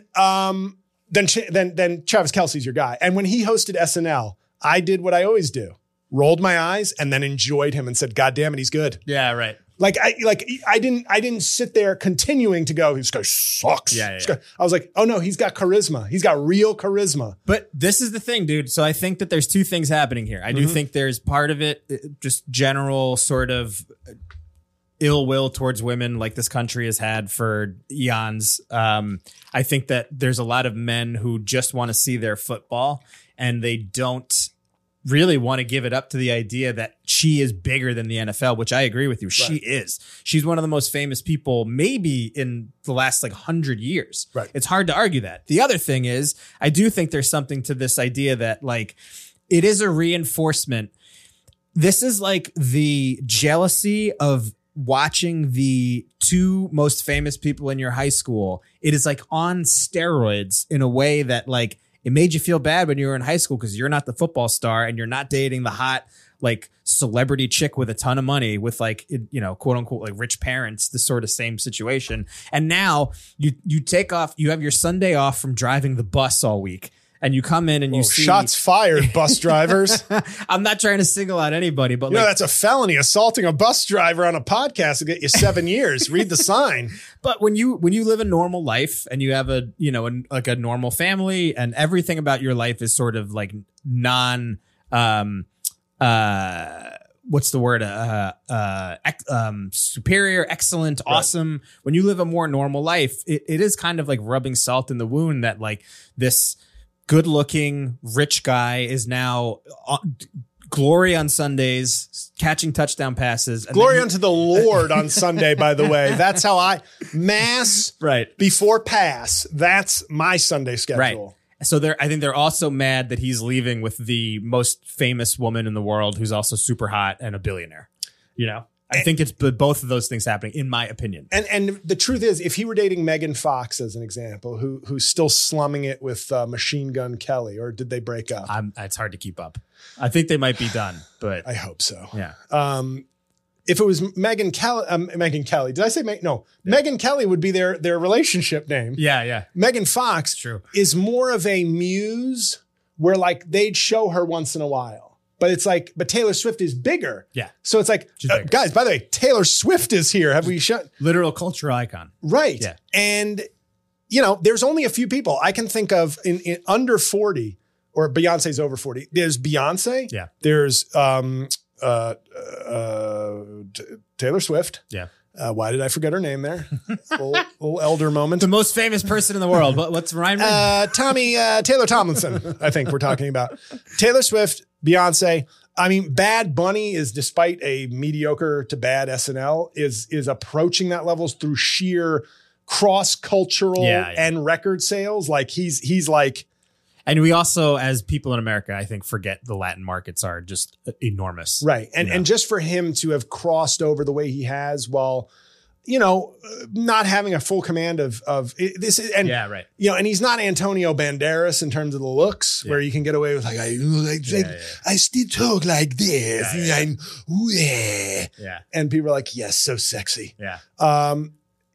B: Travis Kelce's your guy. And when he hosted SNL, I did what I always do. Rolled my eyes and then enjoyed him and said, God damn it, he's good.
A: yeah, right.
B: I didn't sit there continuing to go, this guy sucks.
A: Yeah,
B: This guy- I was like, oh no, he's got charisma. He's got real charisma.
A: But this is the thing, dude. So I think that there's two things happening here. I do think there's part of it, just general sort of ill will towards women like this country has had for eons. I think that there's a lot of men who just want to see their football and they don't really want to give it up to the idea that she is bigger than the NFL, which I agree with you. She is. She's one of the most famous people maybe in the last like 100 years.
B: Right.
A: It's hard to argue that. The other thing is, I do think there's something to this idea that like it is a reinforcement. This is like the jealousy of watching the two most famous people in your high school. It is like on steroids in a way that like it made you feel bad when you were in high school because you're not the football star and you're not dating the hot like celebrity chick with a ton of money with like, you know, quote unquote, like rich parents, the sort of same situation. And now you take off, you have your Sunday off from driving the bus all week and you come in and you see
B: Shots fired, bus drivers.
A: I'm not trying to single out anybody, but
B: You know,
A: like,
B: that's a felony. Assaulting a bus driver on a podcast will get you 7 years. Read the sign.
A: but when you live a normal life and you have a, you know, like a normal family and everything about your life is sort of like non, what's the word? Superior, excellent, awesome. When you live a more normal life, it is kind of like rubbing salt in the wound that like this good looking rich guy is now glory on Sundays, catching touchdown passes. And
B: Glory
A: then
B: unto the Lord on Sunday, by the way. That's how mass
A: right.
B: before pass. That's my Sunday schedule.
A: Right. So I think they're also mad that he's leaving with the most famous woman in the world who's also super hot and a billionaire. You know, I think it's both of those things happening, in my opinion.
B: And the truth is, if he were dating Megan Fox, as an example, who's still slumming it with Machine Gun Kelly, or did they break up?
A: It's hard to keep up. I think they might be done, but
B: I hope so.
A: yeah.
B: If it was Megan Kelly, did I say no? Megan Kelly would be their relationship name.
A: Yeah.
B: Megan Fox
A: True.
B: is more of a muse where like they'd show her once in a while. But it's like, but Taylor Swift is bigger.
A: Yeah.
B: So it's like,
A: She's bigger.
B: guys, by the way, Taylor Swift is here. Have we shut?
A: Literal culture icon.
B: Right.
A: Yeah.
B: And, you know, there's only a few people I can think of in under 40 or Beyonce's over 40. There's Beyonce.
A: Yeah.
B: There's Taylor Swift.
A: Yeah.
B: Why did I forget her name there? little elder moment.
A: The most famous person in the world. What's rhyme?
B: Taylor Tomlinson, I think we're talking about. Taylor Swift, Beyonce. I mean, Bad Bunny is, despite a mediocre to bad SNL, is approaching that levels through sheer cross-cultural and record sales. Like he's like,
A: and we also, as people in America, I think, forget the Latin markets are just enormous.
B: right. And just for him to have crossed over the way he has while, you know, not having a full command of this. And
A: Yeah, right.
B: you know, and he's not Antonio Banderas in terms of the looks, where you can get away with like, I still talk like this.
A: Yeah.
B: I'm,
A: Yeah.
B: and people are like, yes, so sexy.
A: Yeah.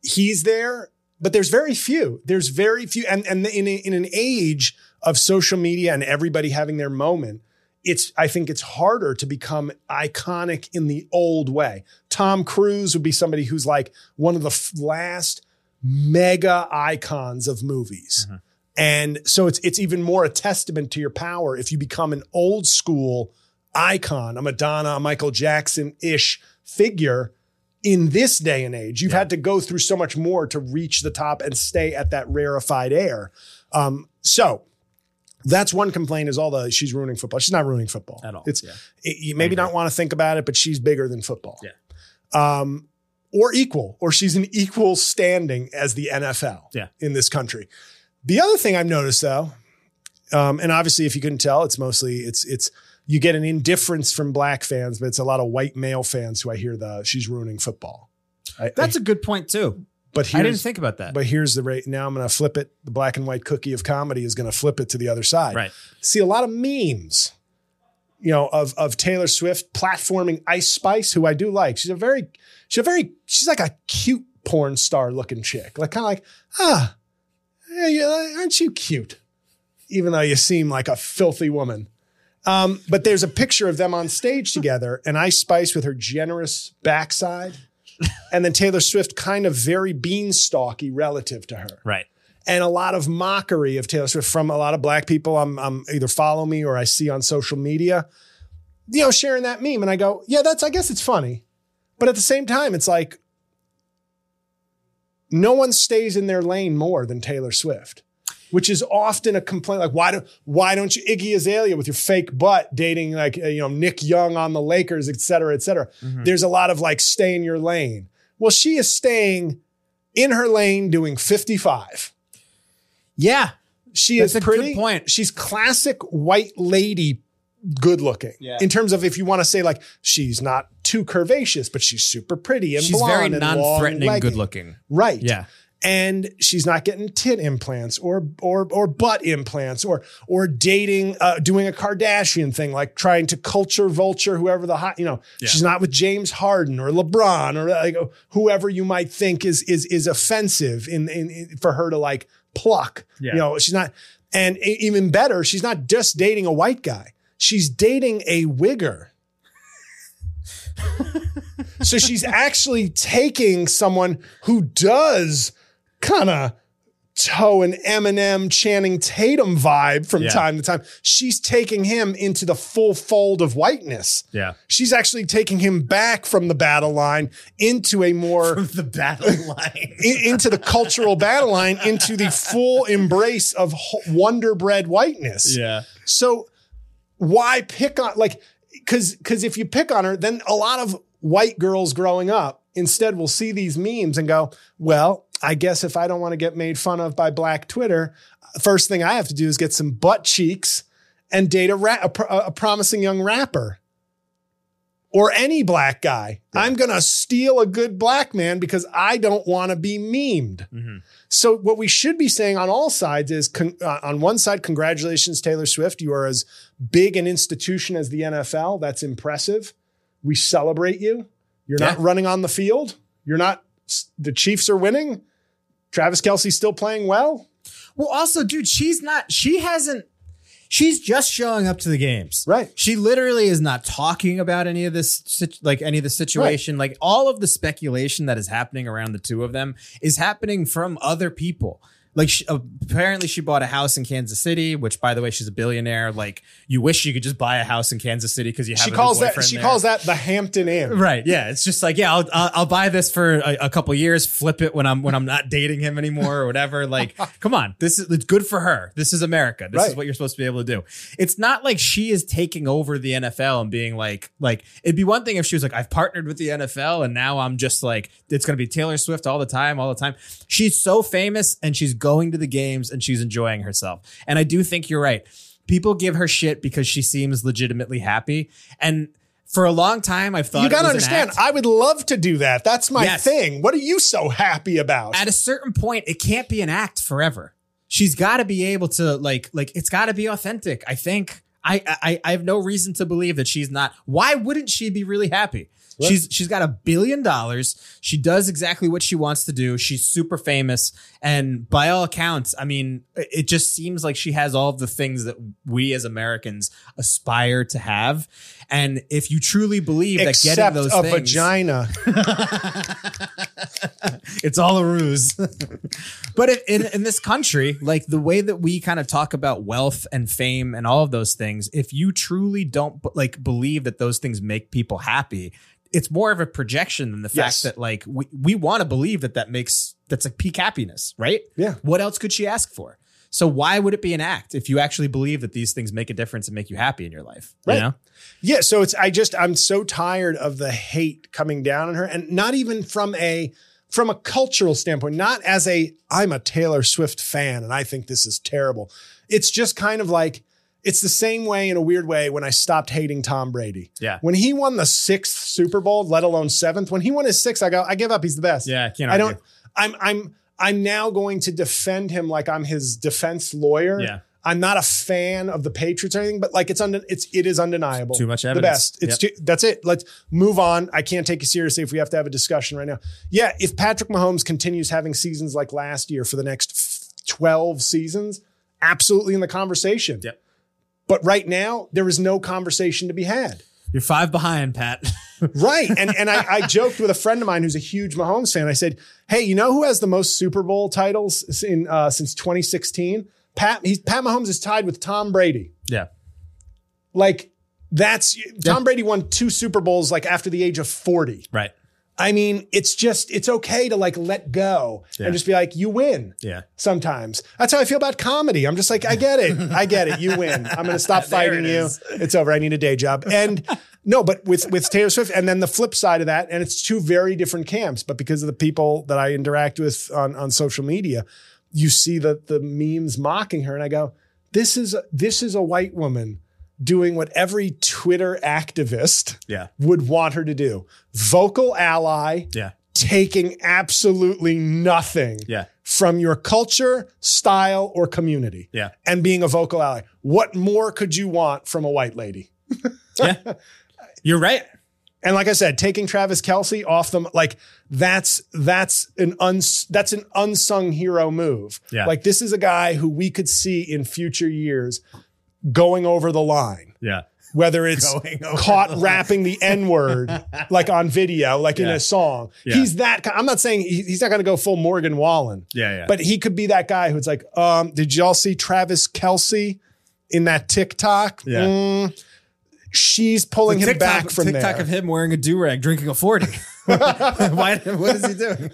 B: he's there, but there's very few. There's very few. And in an age of social media and everybody having their moment, I think it's harder to become iconic in the old way. Tom Cruise would be somebody who's like one of the last mega icons of movies. Mm-hmm. And so it's even more a testament to your power if you become an old school icon, a Madonna, a Michael Jackson-ish figure in this day and age. You've had to go through so much more to reach the top and stay at that rarefied air. So that's one complaint is she's ruining football. She's not ruining football
A: at all.
B: You maybe not want to think about it, but she's bigger than football.
A: Yeah.
B: Or equal, or she's an equal standing as the NFL in this country. The other thing I've noticed though, and obviously if you couldn't tell, it's mostly, you get an indifference from black fans, but it's a lot of white male fans who I hear she's ruining football.
A: That's a good point too.
B: But
A: I didn't think about that.
B: But here's the rate. Now I'm going to flip it. The black and white cookie of comedy is going to flip it to the other side.
A: Right.
B: See a lot of memes, of Taylor Swift platforming Ice Spice, who I do like. She's like a cute porn star looking chick. Like kind of like, aren't you cute? Even though you seem like a filthy woman. But there's a picture of them on stage together, and Ice Spice with her generous backside, and then Taylor Swift kind of very beanstalky relative to her.
A: Right.
B: And a lot of mockery of Taylor Swift from a lot of black people I'm either follow me or I see on social media, sharing that meme. And I go, yeah, I guess it's funny. But at the same time, it's like no one stays in their lane more than Taylor Swift, which is often a complaint. Like, why don't you Iggy Azalea with your fake butt dating Nick Young on the Lakers, et cetera, et cetera. Mm-hmm. There's a lot of stay in your lane. Well, she is staying in her lane doing 55.
A: Yeah.
B: She is pretty.
A: Good point.
B: She's classic white lady good looking in terms of if you want to say she's not too curvaceous, but she's super pretty and
A: she's
B: blonde
A: very
B: and
A: non-threatening, good looking.
B: Right.
A: Yeah.
B: And she's not getting tit implants or butt implants or dating, doing a Kardashian thing, like trying to culture vulture whoever the hot, she's not with James Harden or LeBron or whoever you might think is offensive in for her to pluck. Yeah. She's not, and even better, she's not just dating a white guy. She's dating a wigger. So she's actually taking someone who does kind of toe an Eminem Channing Tatum vibe from time to time. She's taking him into the full fold of whiteness.
A: Yeah.
B: She's actually taking him back from the battle line into a more
A: from the battle line
B: into the cultural battle line, into the full embrace of Wonder Bread whiteness.
A: Yeah.
B: So why pick on because if you pick on her, then a lot of white girls growing up instead will see these memes and go, well, I guess if I don't want to get made fun of by black Twitter, first thing I have to do is get some butt cheeks and date a promising young rapper or any black guy. Yeah. I'm going to steal a good black man because I don't want to be memed. Mm-hmm. So what we should be saying on all sides is on one side, congratulations, Taylor Swift. You are as big an institution as the NFL. That's impressive. We celebrate you. You're not running on the field. The Chiefs are winning. Travis Kelce's still playing well.
A: Well, also, dude, she's just showing up to the games.
B: Right.
A: She literally is not talking about any of this, any of the situation. Right. All of the speculation that is happening around the two of them is happening from other people. Apparently she bought a house in Kansas City, which, by the way, she's a billionaire. You wish you could just buy a house in Kansas City because you have
B: She calls that the Hampton Inn.
A: Right. Yeah. It's just I'll buy this for a couple years, flip it when I'm not dating him anymore or whatever. Come on, it's good for her. This is America. This is what you're supposed to be able to do. It's not like she is taking over the NFL and being like it'd be one thing if she was I've partnered with the NFL and now I'm just it's going to be Taylor Swift all the time. She's so famous and she's going to the games and she's enjoying herself. And I do think you're right. People give her shit because she seems legitimately happy. And for a long time, I've thought
B: you got to understand, I would love to do that. That's my thing. What are you so happy about?
A: At a certain point, it can't be an act forever. She's got to be able to it's got to be authentic. I think I have no reason to believe that she's not. Why wouldn't she be really happy? She's got $1 billion. She does exactly what she wants to do. She's super famous. And by all accounts, I mean, it just seems like she has all of the things that we as Americans aspire to have. And if you truly believe that getting those
B: a
A: things,
B: vagina.
A: it's all a ruse. But in this country, like the way that we kind of talk about wealth and fame and all of those things, if you truly don't like believe that those things make people happy, it's more of a projection than the fact that like we want to believe that's like peak happiness, right?
B: Yeah.
A: What else could she ask for? So why would it be an act if you actually believe that these things make a difference and make you happy in your life?
B: Right.
A: You know?
B: Yeah. So I'm so tired of the hate coming down on her, and not even from a cultural standpoint, not as I'm a Taylor Swift fan and I think this is terrible. It's just kind of like, it's the same way in a weird way when I stopped hating Tom Brady.
A: Yeah.
B: When he won the 6th Super Bowl, let alone 7th, when he won his 6th, I give up. He's the best.
A: Yeah. I can't argue.
B: I'm now going to defend him like I'm his defense lawyer.
A: Yeah.
B: I'm not a fan of the Patriots or anything, but like it is undeniable.
A: Too much evidence.
B: The best. That's it. Let's move on. I can't take you seriously if we have to have a discussion right now. Yeah, if Patrick Mahomes continues having seasons like last year for the next 12 seasons, absolutely in the conversation.
A: Yep.
B: But right now, there is no conversation to be had.
A: You're 5 behind, Pat.
B: Right. And I joked with a friend of mine who's a huge Mahomes fan. I said, hey, you know who has the most Super Bowl titles since 2016? Pat Mahomes is tied with Tom Brady.
A: Yeah.
B: Like Tom Brady won 2 Super Bowls like after the age of 40.
A: Right.
B: I mean, it's okay to like let go and just be like, you win.
A: Yeah.
B: Sometimes that's how I feel about comedy. I'm just like, I get it. You win. I'm going to stop fighting you. It's over. I need a day job. And no, but with Taylor Swift, and then the flip side of that, and it's 2 very different camps, but because of the people that I interact with on social media, you see the memes mocking her. And I go, this is a white woman doing what every Twitter activist would want her to do. Vocal ally, taking absolutely nothing from your culture, style, or community, and being a vocal ally. What more could you want from a white lady?
A: Yeah, you're right.
B: And like I said, taking Travis Kelce off them, like that's an unsung hero move.
A: Yeah.
B: Like this is a guy who we could see in future years going over the line.
A: Yeah.
B: Whether it's caught rapping the N-word, like on video, like in a song.
A: Yeah.
B: He's that guy. I'm not saying he's not going to go full Morgan Wallen.
A: Yeah.
B: But he could be that guy who's like, did y'all see Travis Kelce in that TikTok?
A: Yeah.
B: She's pulling him back from there.
A: TikTok of him wearing a do-rag, drinking a 40. What is he doing?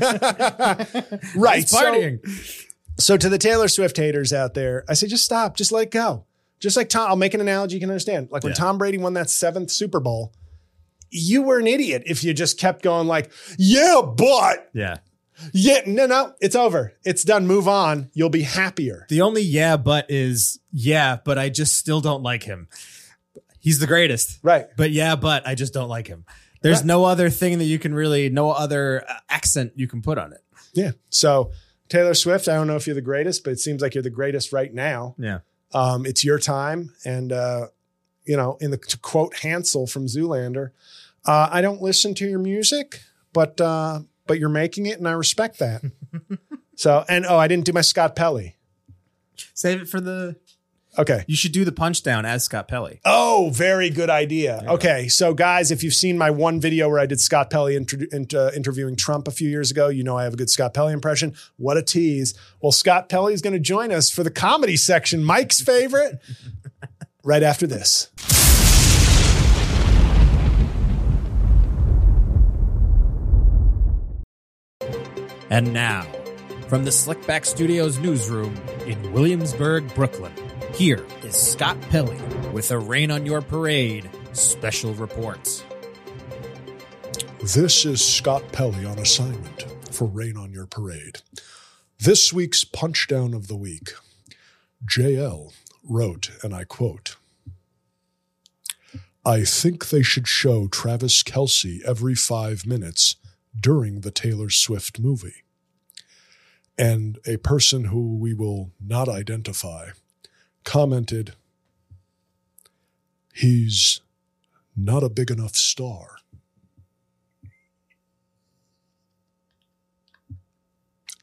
B: Right.
A: He's partying.
B: So to the Taylor Swift haters out there, I say, just stop. Just let go. Just like Tom, I'll make an analogy you can understand. Like when Tom Brady won that 7th Super Bowl, you were an idiot if you just kept going like, but.
A: Yeah.
B: Yeah, no, it's over. It's done. Move on. You'll be happier.
A: The only but is, but I just still don't like him. He's the greatest.
B: Right.
A: But but I just don't like him. There's no other thing that you can no other accent you can put on it.
B: Yeah. So Taylor Swift, I don't know if you're the greatest, but it seems like you're the greatest right now.
A: Yeah.
B: It's your time. And, to quote Hansel from Zoolander, I don't listen to your music, but you're making it and I respect that. So, and I didn't do my Scott Pelley.
A: Save it for the...
B: Okay.
A: You should do the punch down as Scott Pelley.
B: Oh, very good idea. Okay. So guys, if you've seen my one video where I did Scott Pelley interviewing Trump a few years ago, you know I have a good Scott Pelley impression. What a tease. Well, Scott Pelley is going to join us for the comedy section, Mike's favorite, right after this.
A: And now, from the Slickback Studios newsroom in Williamsburg, Brooklyn, here is Scott Pelley with a Rain on Your Parade special report.
D: This is Scott Pelley on assignment for Rain on Your Parade. This week's Punchdown of the Week. JL wrote, and I quote, I think they should show Travis Kelce every 5 minutes during the Taylor Swift movie. And a person who we will not identify commented, he's not a big enough star.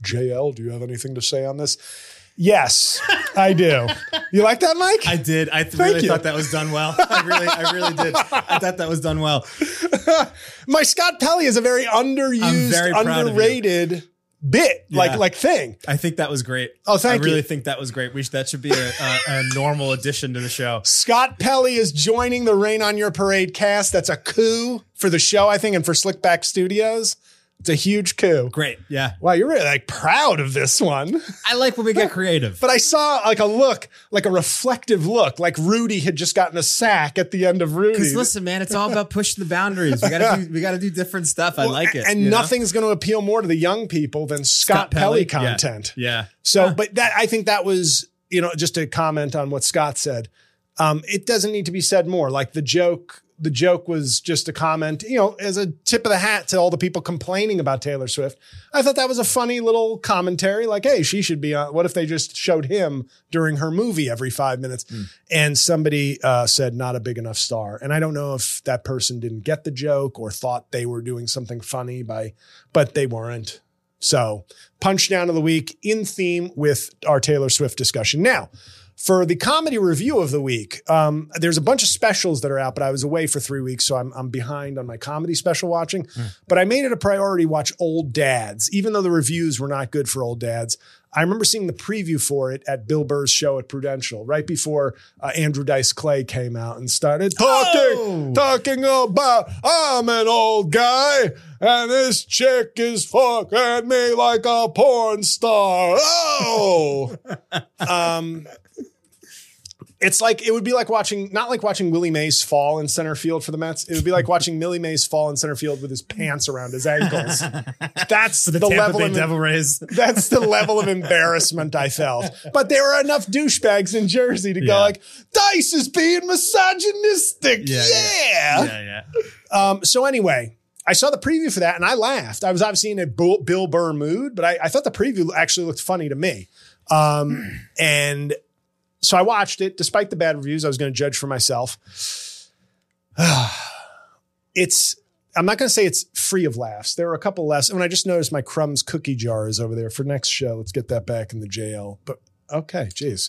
D: JL, do you have anything to say on this?
B: Yes, I do. You like that, Mike?
A: I did. I really thought that was done well. I really did. I thought that was done well.
B: My Scott Pelley is a very underused,
A: very proud of you.
B: underrated bit,
A: Yeah.
B: like thing.
A: I think that was great.
B: Oh, thank
A: I really
B: you.
A: think that was great. That should be a normal addition to the show.
B: Scott Pelley is joining the Rain on Your Parade cast. That's a coup for the show, I think, and for Slickback Studios. It's a huge coup.
A: Great. Yeah.
B: Wow, you're really like proud of this one.
A: I like when we get creative.
B: But I saw like a look, like a reflective look, like Rudy had just gotten a sack at the end of Rudy.
A: Because listen, man, it's all about pushing the boundaries. We gotta do different stuff. I like it.
B: And
A: you know?
B: nothing's going to appeal more to the young people than Scott Pelley content.
A: Yeah.
B: So, but that, I think that was, just to comment on what Scott said, it doesn't need to be said more. Like the joke was just a comment, as a tip of the hat to all the people complaining about Taylor Swift. I thought that was a funny little commentary. Like, hey, she should be on. What if they just showed him during her movie every 5 minutes? And somebody said, not a big enough star. And I don't know if that person didn't get the joke or thought they were doing something funny but they weren't. So punch down of the week in theme with our Taylor Swift discussion. Now, for the comedy review of the week, there's a bunch of specials that are out, but I was away for 3 weeks, so I'm behind on my comedy special watching. But I made it a priority to watch Old Dads, even though the reviews were not good for Old Dads. I remember seeing the preview for it at Bill Burr's show at Prudential, right before Andrew Dice Clay came out and started talking about, I'm an old guy, and this chick is fucking me like a porn star. Oh! It's like, it would be like not like watching Willie Mays fall in center field for the Mets. It would be like watching Millie Mays fall in center field with his pants around his ankles. That's the level of
A: Devil Rays.
B: That's the level of embarrassment I felt. But there were enough douchebags in Jersey to go like, Dice is being misogynistic. Yeah. So anyway, I saw the preview for that and I laughed. I was obviously in a Bill Burr mood, but I thought the preview actually looked funny to me. And so I watched it. Despite the bad reviews, I was going to judge for myself. I'm not going to say it's free of laughs. There were a couple laughs. And I just noticed my Crumbs cookie jar is over there for next show. Let's get that back in the JL. But okay, geez.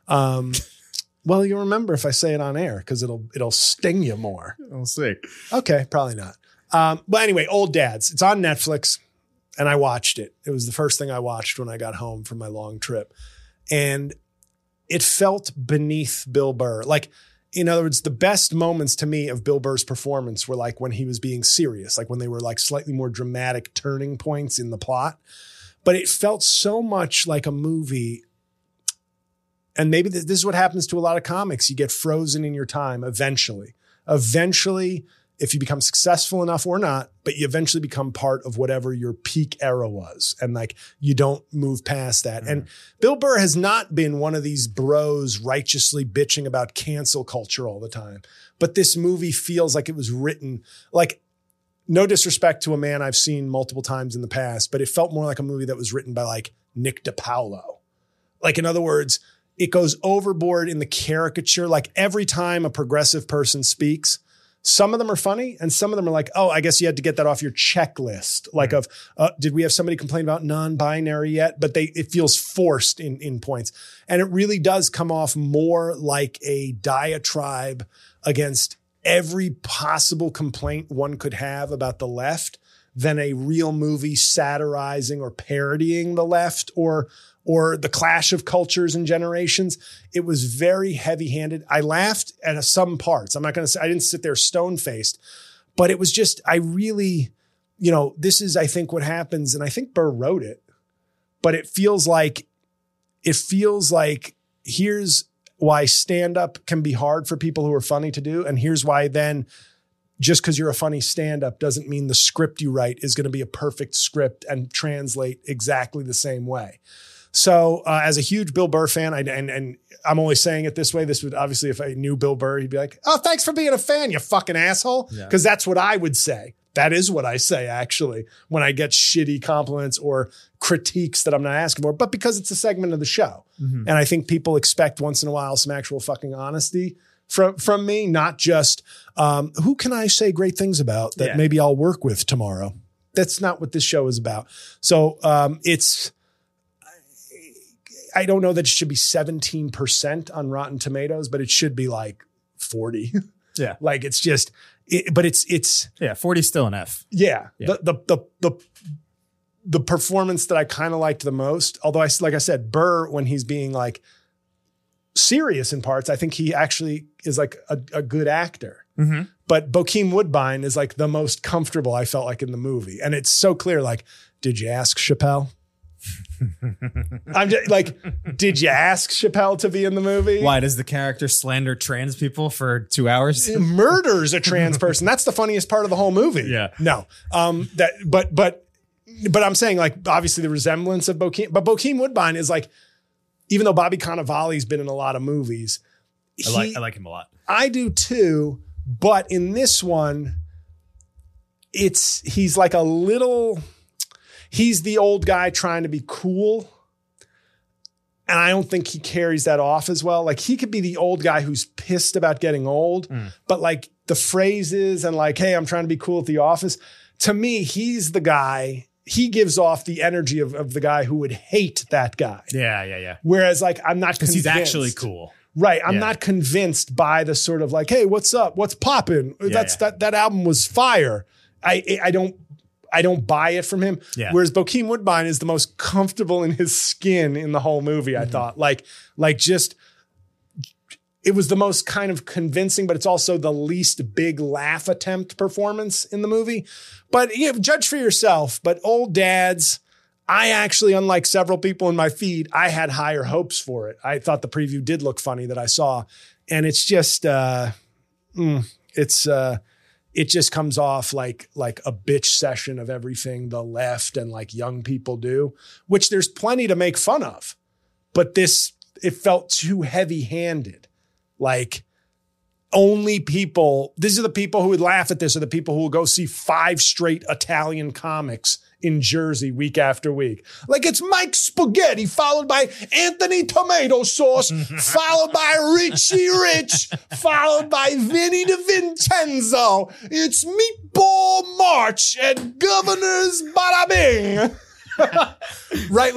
B: Well, you'll remember if I say it on air because it'll sting you more.
A: We'll see.
B: Okay, probably not. But anyway, Old Dads. It's on Netflix, and I watched it. It was the first thing I watched when I got home from my long trip. And it felt beneath Bill Burr. Like, in other words, the best moments to me of Bill Burr's performance were like when he was being serious, like when they were like slightly more dramatic turning points in the plot. But it felt so much like a movie. And maybe this is what happens to a lot of comics. You get frozen in your time eventually. Eventually, if you become successful enough or not, but you eventually become part of whatever your peak era was. And like, you don't move past that. And Bill Burr has not been one of these bros righteously bitching about cancel culture all the time. But this movie feels like it was written, like, no disrespect to a man I've seen multiple times in the past, but it felt more like a movie that was written by like Nick DiPaolo. Like, in other words, it goes overboard in the caricature. Like every time a progressive person speaks, some of them are funny and some of them are like, oh, I guess you had to get that off your checklist. Like did we have somebody complain about non-binary yet? But it feels forced in points. And it really does come off more like a diatribe against every possible complaint one could have about the left than a real movie satirizing or parodying the left or the clash of cultures and generations. It was very heavy-handed. I laughed at some parts. I'm not going to say I didn't sit there stone-faced, but it was just, I really, this is, I think, what happens. And I think Burr wrote it, but it feels like here's why stand-up can be hard for people who are funny to do. And here's why then just because you're a funny stand-up doesn't mean the script you write is going to be a perfect script and translate exactly the same way. So as a huge Bill Burr fan, and I'm only saying it this way, this would obviously, if I knew Bill Burr, he'd be like, oh, thanks for being a fan, you fucking asshole. Because that's what I would say. That is what I say, actually, when I get shitty compliments or critiques that I'm not asking for, but because it's a segment of the show. And I think people expect once in a while some actual fucking honesty from me, not just who can I say great things about that maybe I'll work with tomorrow. That's not what this show is about. So I don't know that it should be 17% on Rotten Tomatoes, but it should be like 40.
A: Yeah.
B: Like it's just, but it's
A: Yeah. 40 still an F.
B: yeah.
A: Yeah.
B: The performance that I kind of liked the most, although like I said, Burr, when he's being like serious in parts, I think he actually is like a good actor.
A: Mm-hmm.
B: But Bokeem Woodbine is like the most comfortable I felt like in the movie. And it's so clear, like, did you ask Chappelle? I'm just like, did you ask Chappelle to be in the movie?
A: Why does the character slander trans people for 2 hours?
B: Murders a trans person. That's the funniest part of the whole movie.
A: Yeah.
B: No. But I'm saying, like, obviously the resemblance of Bokeem, but Bokeem Woodbine is like, even though Bobby Cannavale's been in a lot of movies,
A: I like him a lot.
B: I do too. But in this one, he's like he's the old guy trying to be cool. And I don't think he carries that off as well. Like, he could be the old guy who's pissed about getting old, but like the phrases and like, hey, I'm trying to be cool at the office. To me, he's the guy. He gives off the energy of the guy who would hate that guy.
A: Yeah.
B: Whereas like, I'm not
A: Because
B: convinced.
A: he's actually cool.
B: Right. I'm
A: Yeah.
B: not convinced by the sort of like, hey, what's up? What's popping? That album was fire. I don't buy it from him.
A: Yeah.
B: Whereas Bokeem Woodbine is the most comfortable in his skin in the whole movie, I thought. Like just it was the most kind of convincing, but it's also the least big laugh attempt performance in the movie. But judge for yourself. But Old Dads, I actually, unlike several people in my feed, I had higher hopes for it. I thought the preview did look funny that I saw. And it's just, it just comes off like a bitch session of everything the left and like young people do, which there's plenty to make fun of. But it felt too heavy handed. Like, only people, these are the people who would laugh at this, are the people who will go see 5 straight Italian comics in Jersey week after week. Like, it's Mike Spaghetti, followed by Anthony Tomato Sauce, followed by Richie Rich, followed by Vinny DiVincenzo. It's Meatball March at Governor's Bada Bing. Right?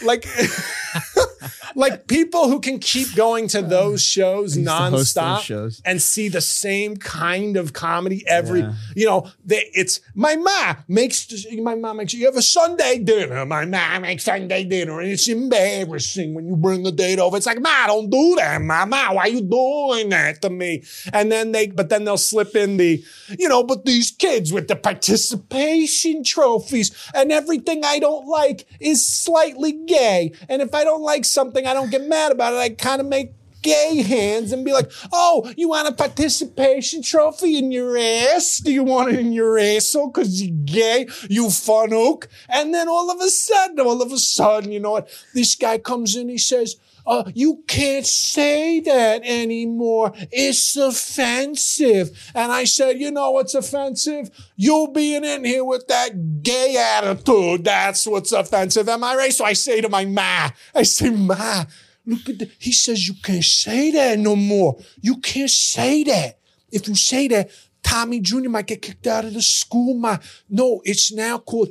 B: Like people who can keep going to those shows nonstop and see the same kind of comedy every, it's my mom makes you have a Sunday dinner. My mom makes Sunday dinner and it's embarrassing when you bring the date over. It's like, Ma, don't do that, Mama. Why are you doing that to me? And then they'll slip in the, but these kids with the participation trophies and everything I don't like is slightly gay. And if I don't like something, I don't get mad about it. I kind of make gay hands and be like, oh, you want a participation trophy in your ass? Do you want it in your asshole because you're gay, you funook? And then all of a sudden, you know what? This guy comes in, he says, you can't say that anymore. It's offensive. And I said, you know what's offensive? You being in here with that gay attitude. That's what's offensive. Am I right? So I say to my ma, Ma, look at that. He says, you can't say that no more. You can't say that. If you say that, Tommy Jr. might get kicked out of the school. No, it's now called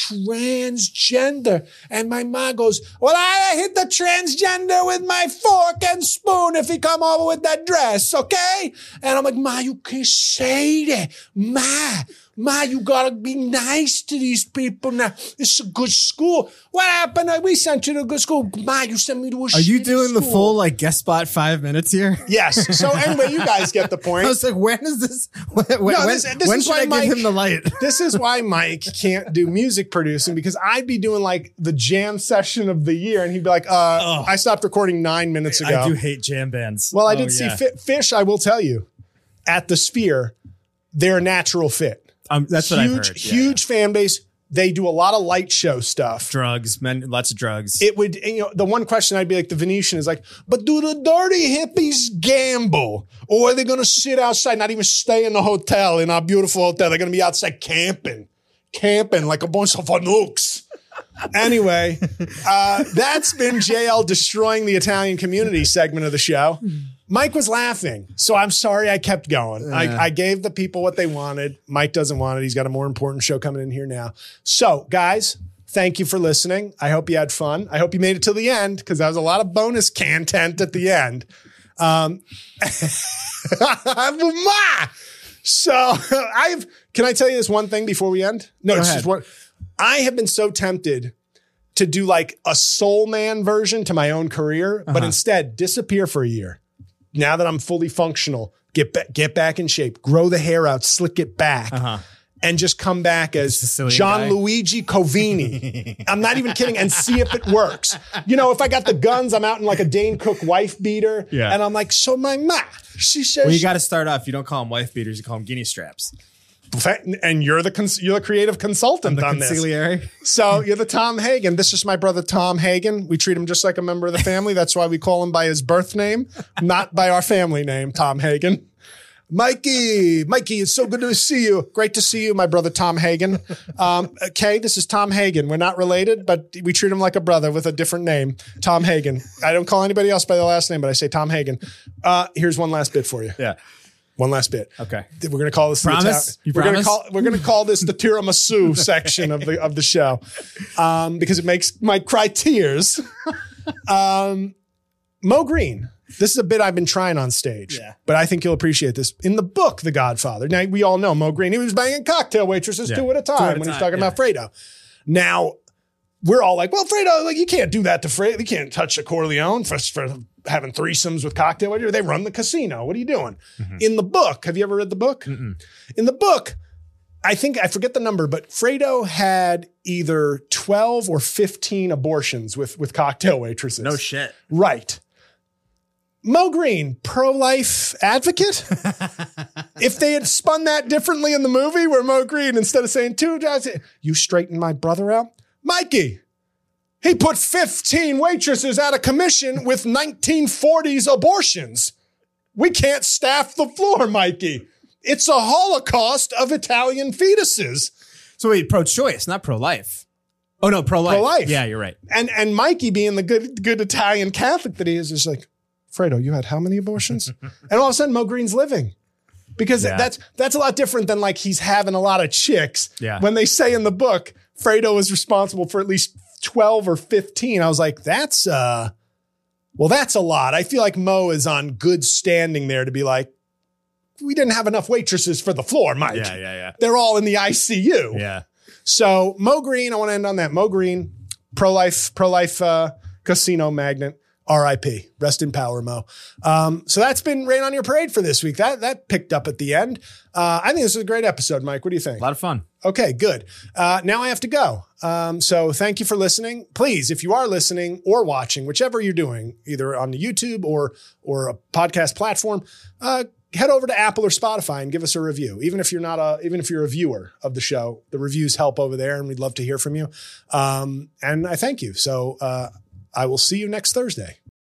B: transgender. And my mom goes, well, I hit the transgender with my fork and spoon if he come over with that dress, okay? And I'm like, Ma, you can't say that. Ma, you gotta be nice to these people now. It's a good school. What happened? We sent you to a good school. Ma, you sent me to a
A: Are you
B: shitty
A: doing the
B: school.
A: full like guest spot 5 minutes here?
B: Yes. So anyway, you guys get the point.
A: I was like, when is this? When
B: this
A: when
B: is
A: should
B: why
A: I
B: Mike-
A: give him the light?
B: This is why Mike can't do music producing, because I'd be doing like the jam session of the year and he'd be like, I stopped recording 9 minutes ago.
A: I do hate jam bands.
B: Well, I did see Fish, I will tell you, at the Sphere, they're a natural fit.
A: That's what I've heard.
B: Huge fan base. They do a lot of light show stuff.
A: Drugs, lots of drugs.
B: It would, the one question I'd be like, the Venetian is like, but do the dirty hippies gamble? Or are they going to sit outside, not even stay in the hotel, in our beautiful hotel? They're going to be outside camping like a bunch of fanooks. Anyway, that's been JL destroying the Italian community segment of the show. Mike was laughing, so I'm sorry I kept going. I gave the people what they wanted. Mike doesn't want it. He's got a more important show coming in here now. So, guys, Thank you for listening. I hope you had fun. I hope you made it till the end because that was a lot of bonus content at the end. So can I tell you this one thing before we end? No, it's just one. I have been so tempted to do like a Soul Man version to my own career, but instead disappear for a year. Now that I'm fully functional, get back in shape, grow the hair out, slick it back. And just come back as Gianluigi Covini. I'm not even kidding. And see if it works. You know, if I got the guns, I'm out in like a Dane Cook wife beater. Yeah. And I'm like, so my ma, she says.
A: Well, you got to start off. You don't call them wife beaters. You call them guinea straps.
B: And you're the creative consultant on this. So you're the Tom Hagen. This is my brother, Tom Hagen. We treat him just like a member of the family. That's why we call him by his birth name, not by our family name, Tom Hagen. Mikey, it's so good to see you. Great to see you, my brother, Tom Hagen. Okay, this is Tom Hagen. We're not related, but we treat him like a brother with a different name, Tom Hagen. I don't call anybody else by their last name, but I say Tom Hagen. Here's one last bit for you.
A: Yeah.
B: One last bit.
A: Okay.
B: We're going to call this
A: promise?
B: We're going to call this the tiramisu section of the show. Because it makes Mike cry tears. Mo Green. This is a bit I've been trying on stage, but I think you'll appreciate this. In the book, The Godfather, now we all know Mo Green. He was banging cocktail waitresses two at a time when he's talking about Fredo. Now, we're all like, well, Fredo, like you can't do that to Fredo. You can't touch a Corleone for having threesomes with cocktail waitresses. They run the casino. What are you doing? In the book, have you ever read the book? In the book, I forget the number, but Fredo had either 12 or 15 abortions with cocktail waitresses.
A: No shit.
B: Right. Mo Green, pro-life advocate? If they had spun that differently in the movie where Mo Green, instead of saying two jobs, you straighten my brother out? Mikey, he put 15 waitresses out of commission with 1940s abortions. We can't staff the floor, Mikey. It's a holocaust of Italian fetuses.
A: So wait, pro-choice, not pro-life. Oh no, pro-life.
B: Pro-life.
A: Yeah, you're right.
B: And Mikey, being the good Italian Catholic that he is like, Fredo, you had how many abortions? And all of a sudden, Mo Green's living. Because that's a lot different than like he's having a lot of chicks.
A: Yeah.
B: When they say in the book, Fredo is responsible for at least 12 or 15. I was like, that's a lot. I feel like Mo is on good standing there to be like, we didn't have enough waitresses for the floor, Mike.
A: Yeah.
B: They're all in the ICU.
A: Yeah.
B: So Mo Green, I want to end on that. Mo Green, pro-life casino magnate. R.I.P. Rest in power, Mo. So that's been Rain on Your Parade for this week. That picked up at the end. I think this was a great episode, Mike. What do you think?
A: A lot of fun.
B: Okay, good. Now I have to go. So thank you for listening. Please, if you are listening or watching, whichever you're doing, either on the YouTube or a podcast platform, head over to Apple or Spotify and give us a review. Even if you're a viewer of the show, the reviews help over there, and we'd love to hear from you. And I thank you. So I will see you next Thursday.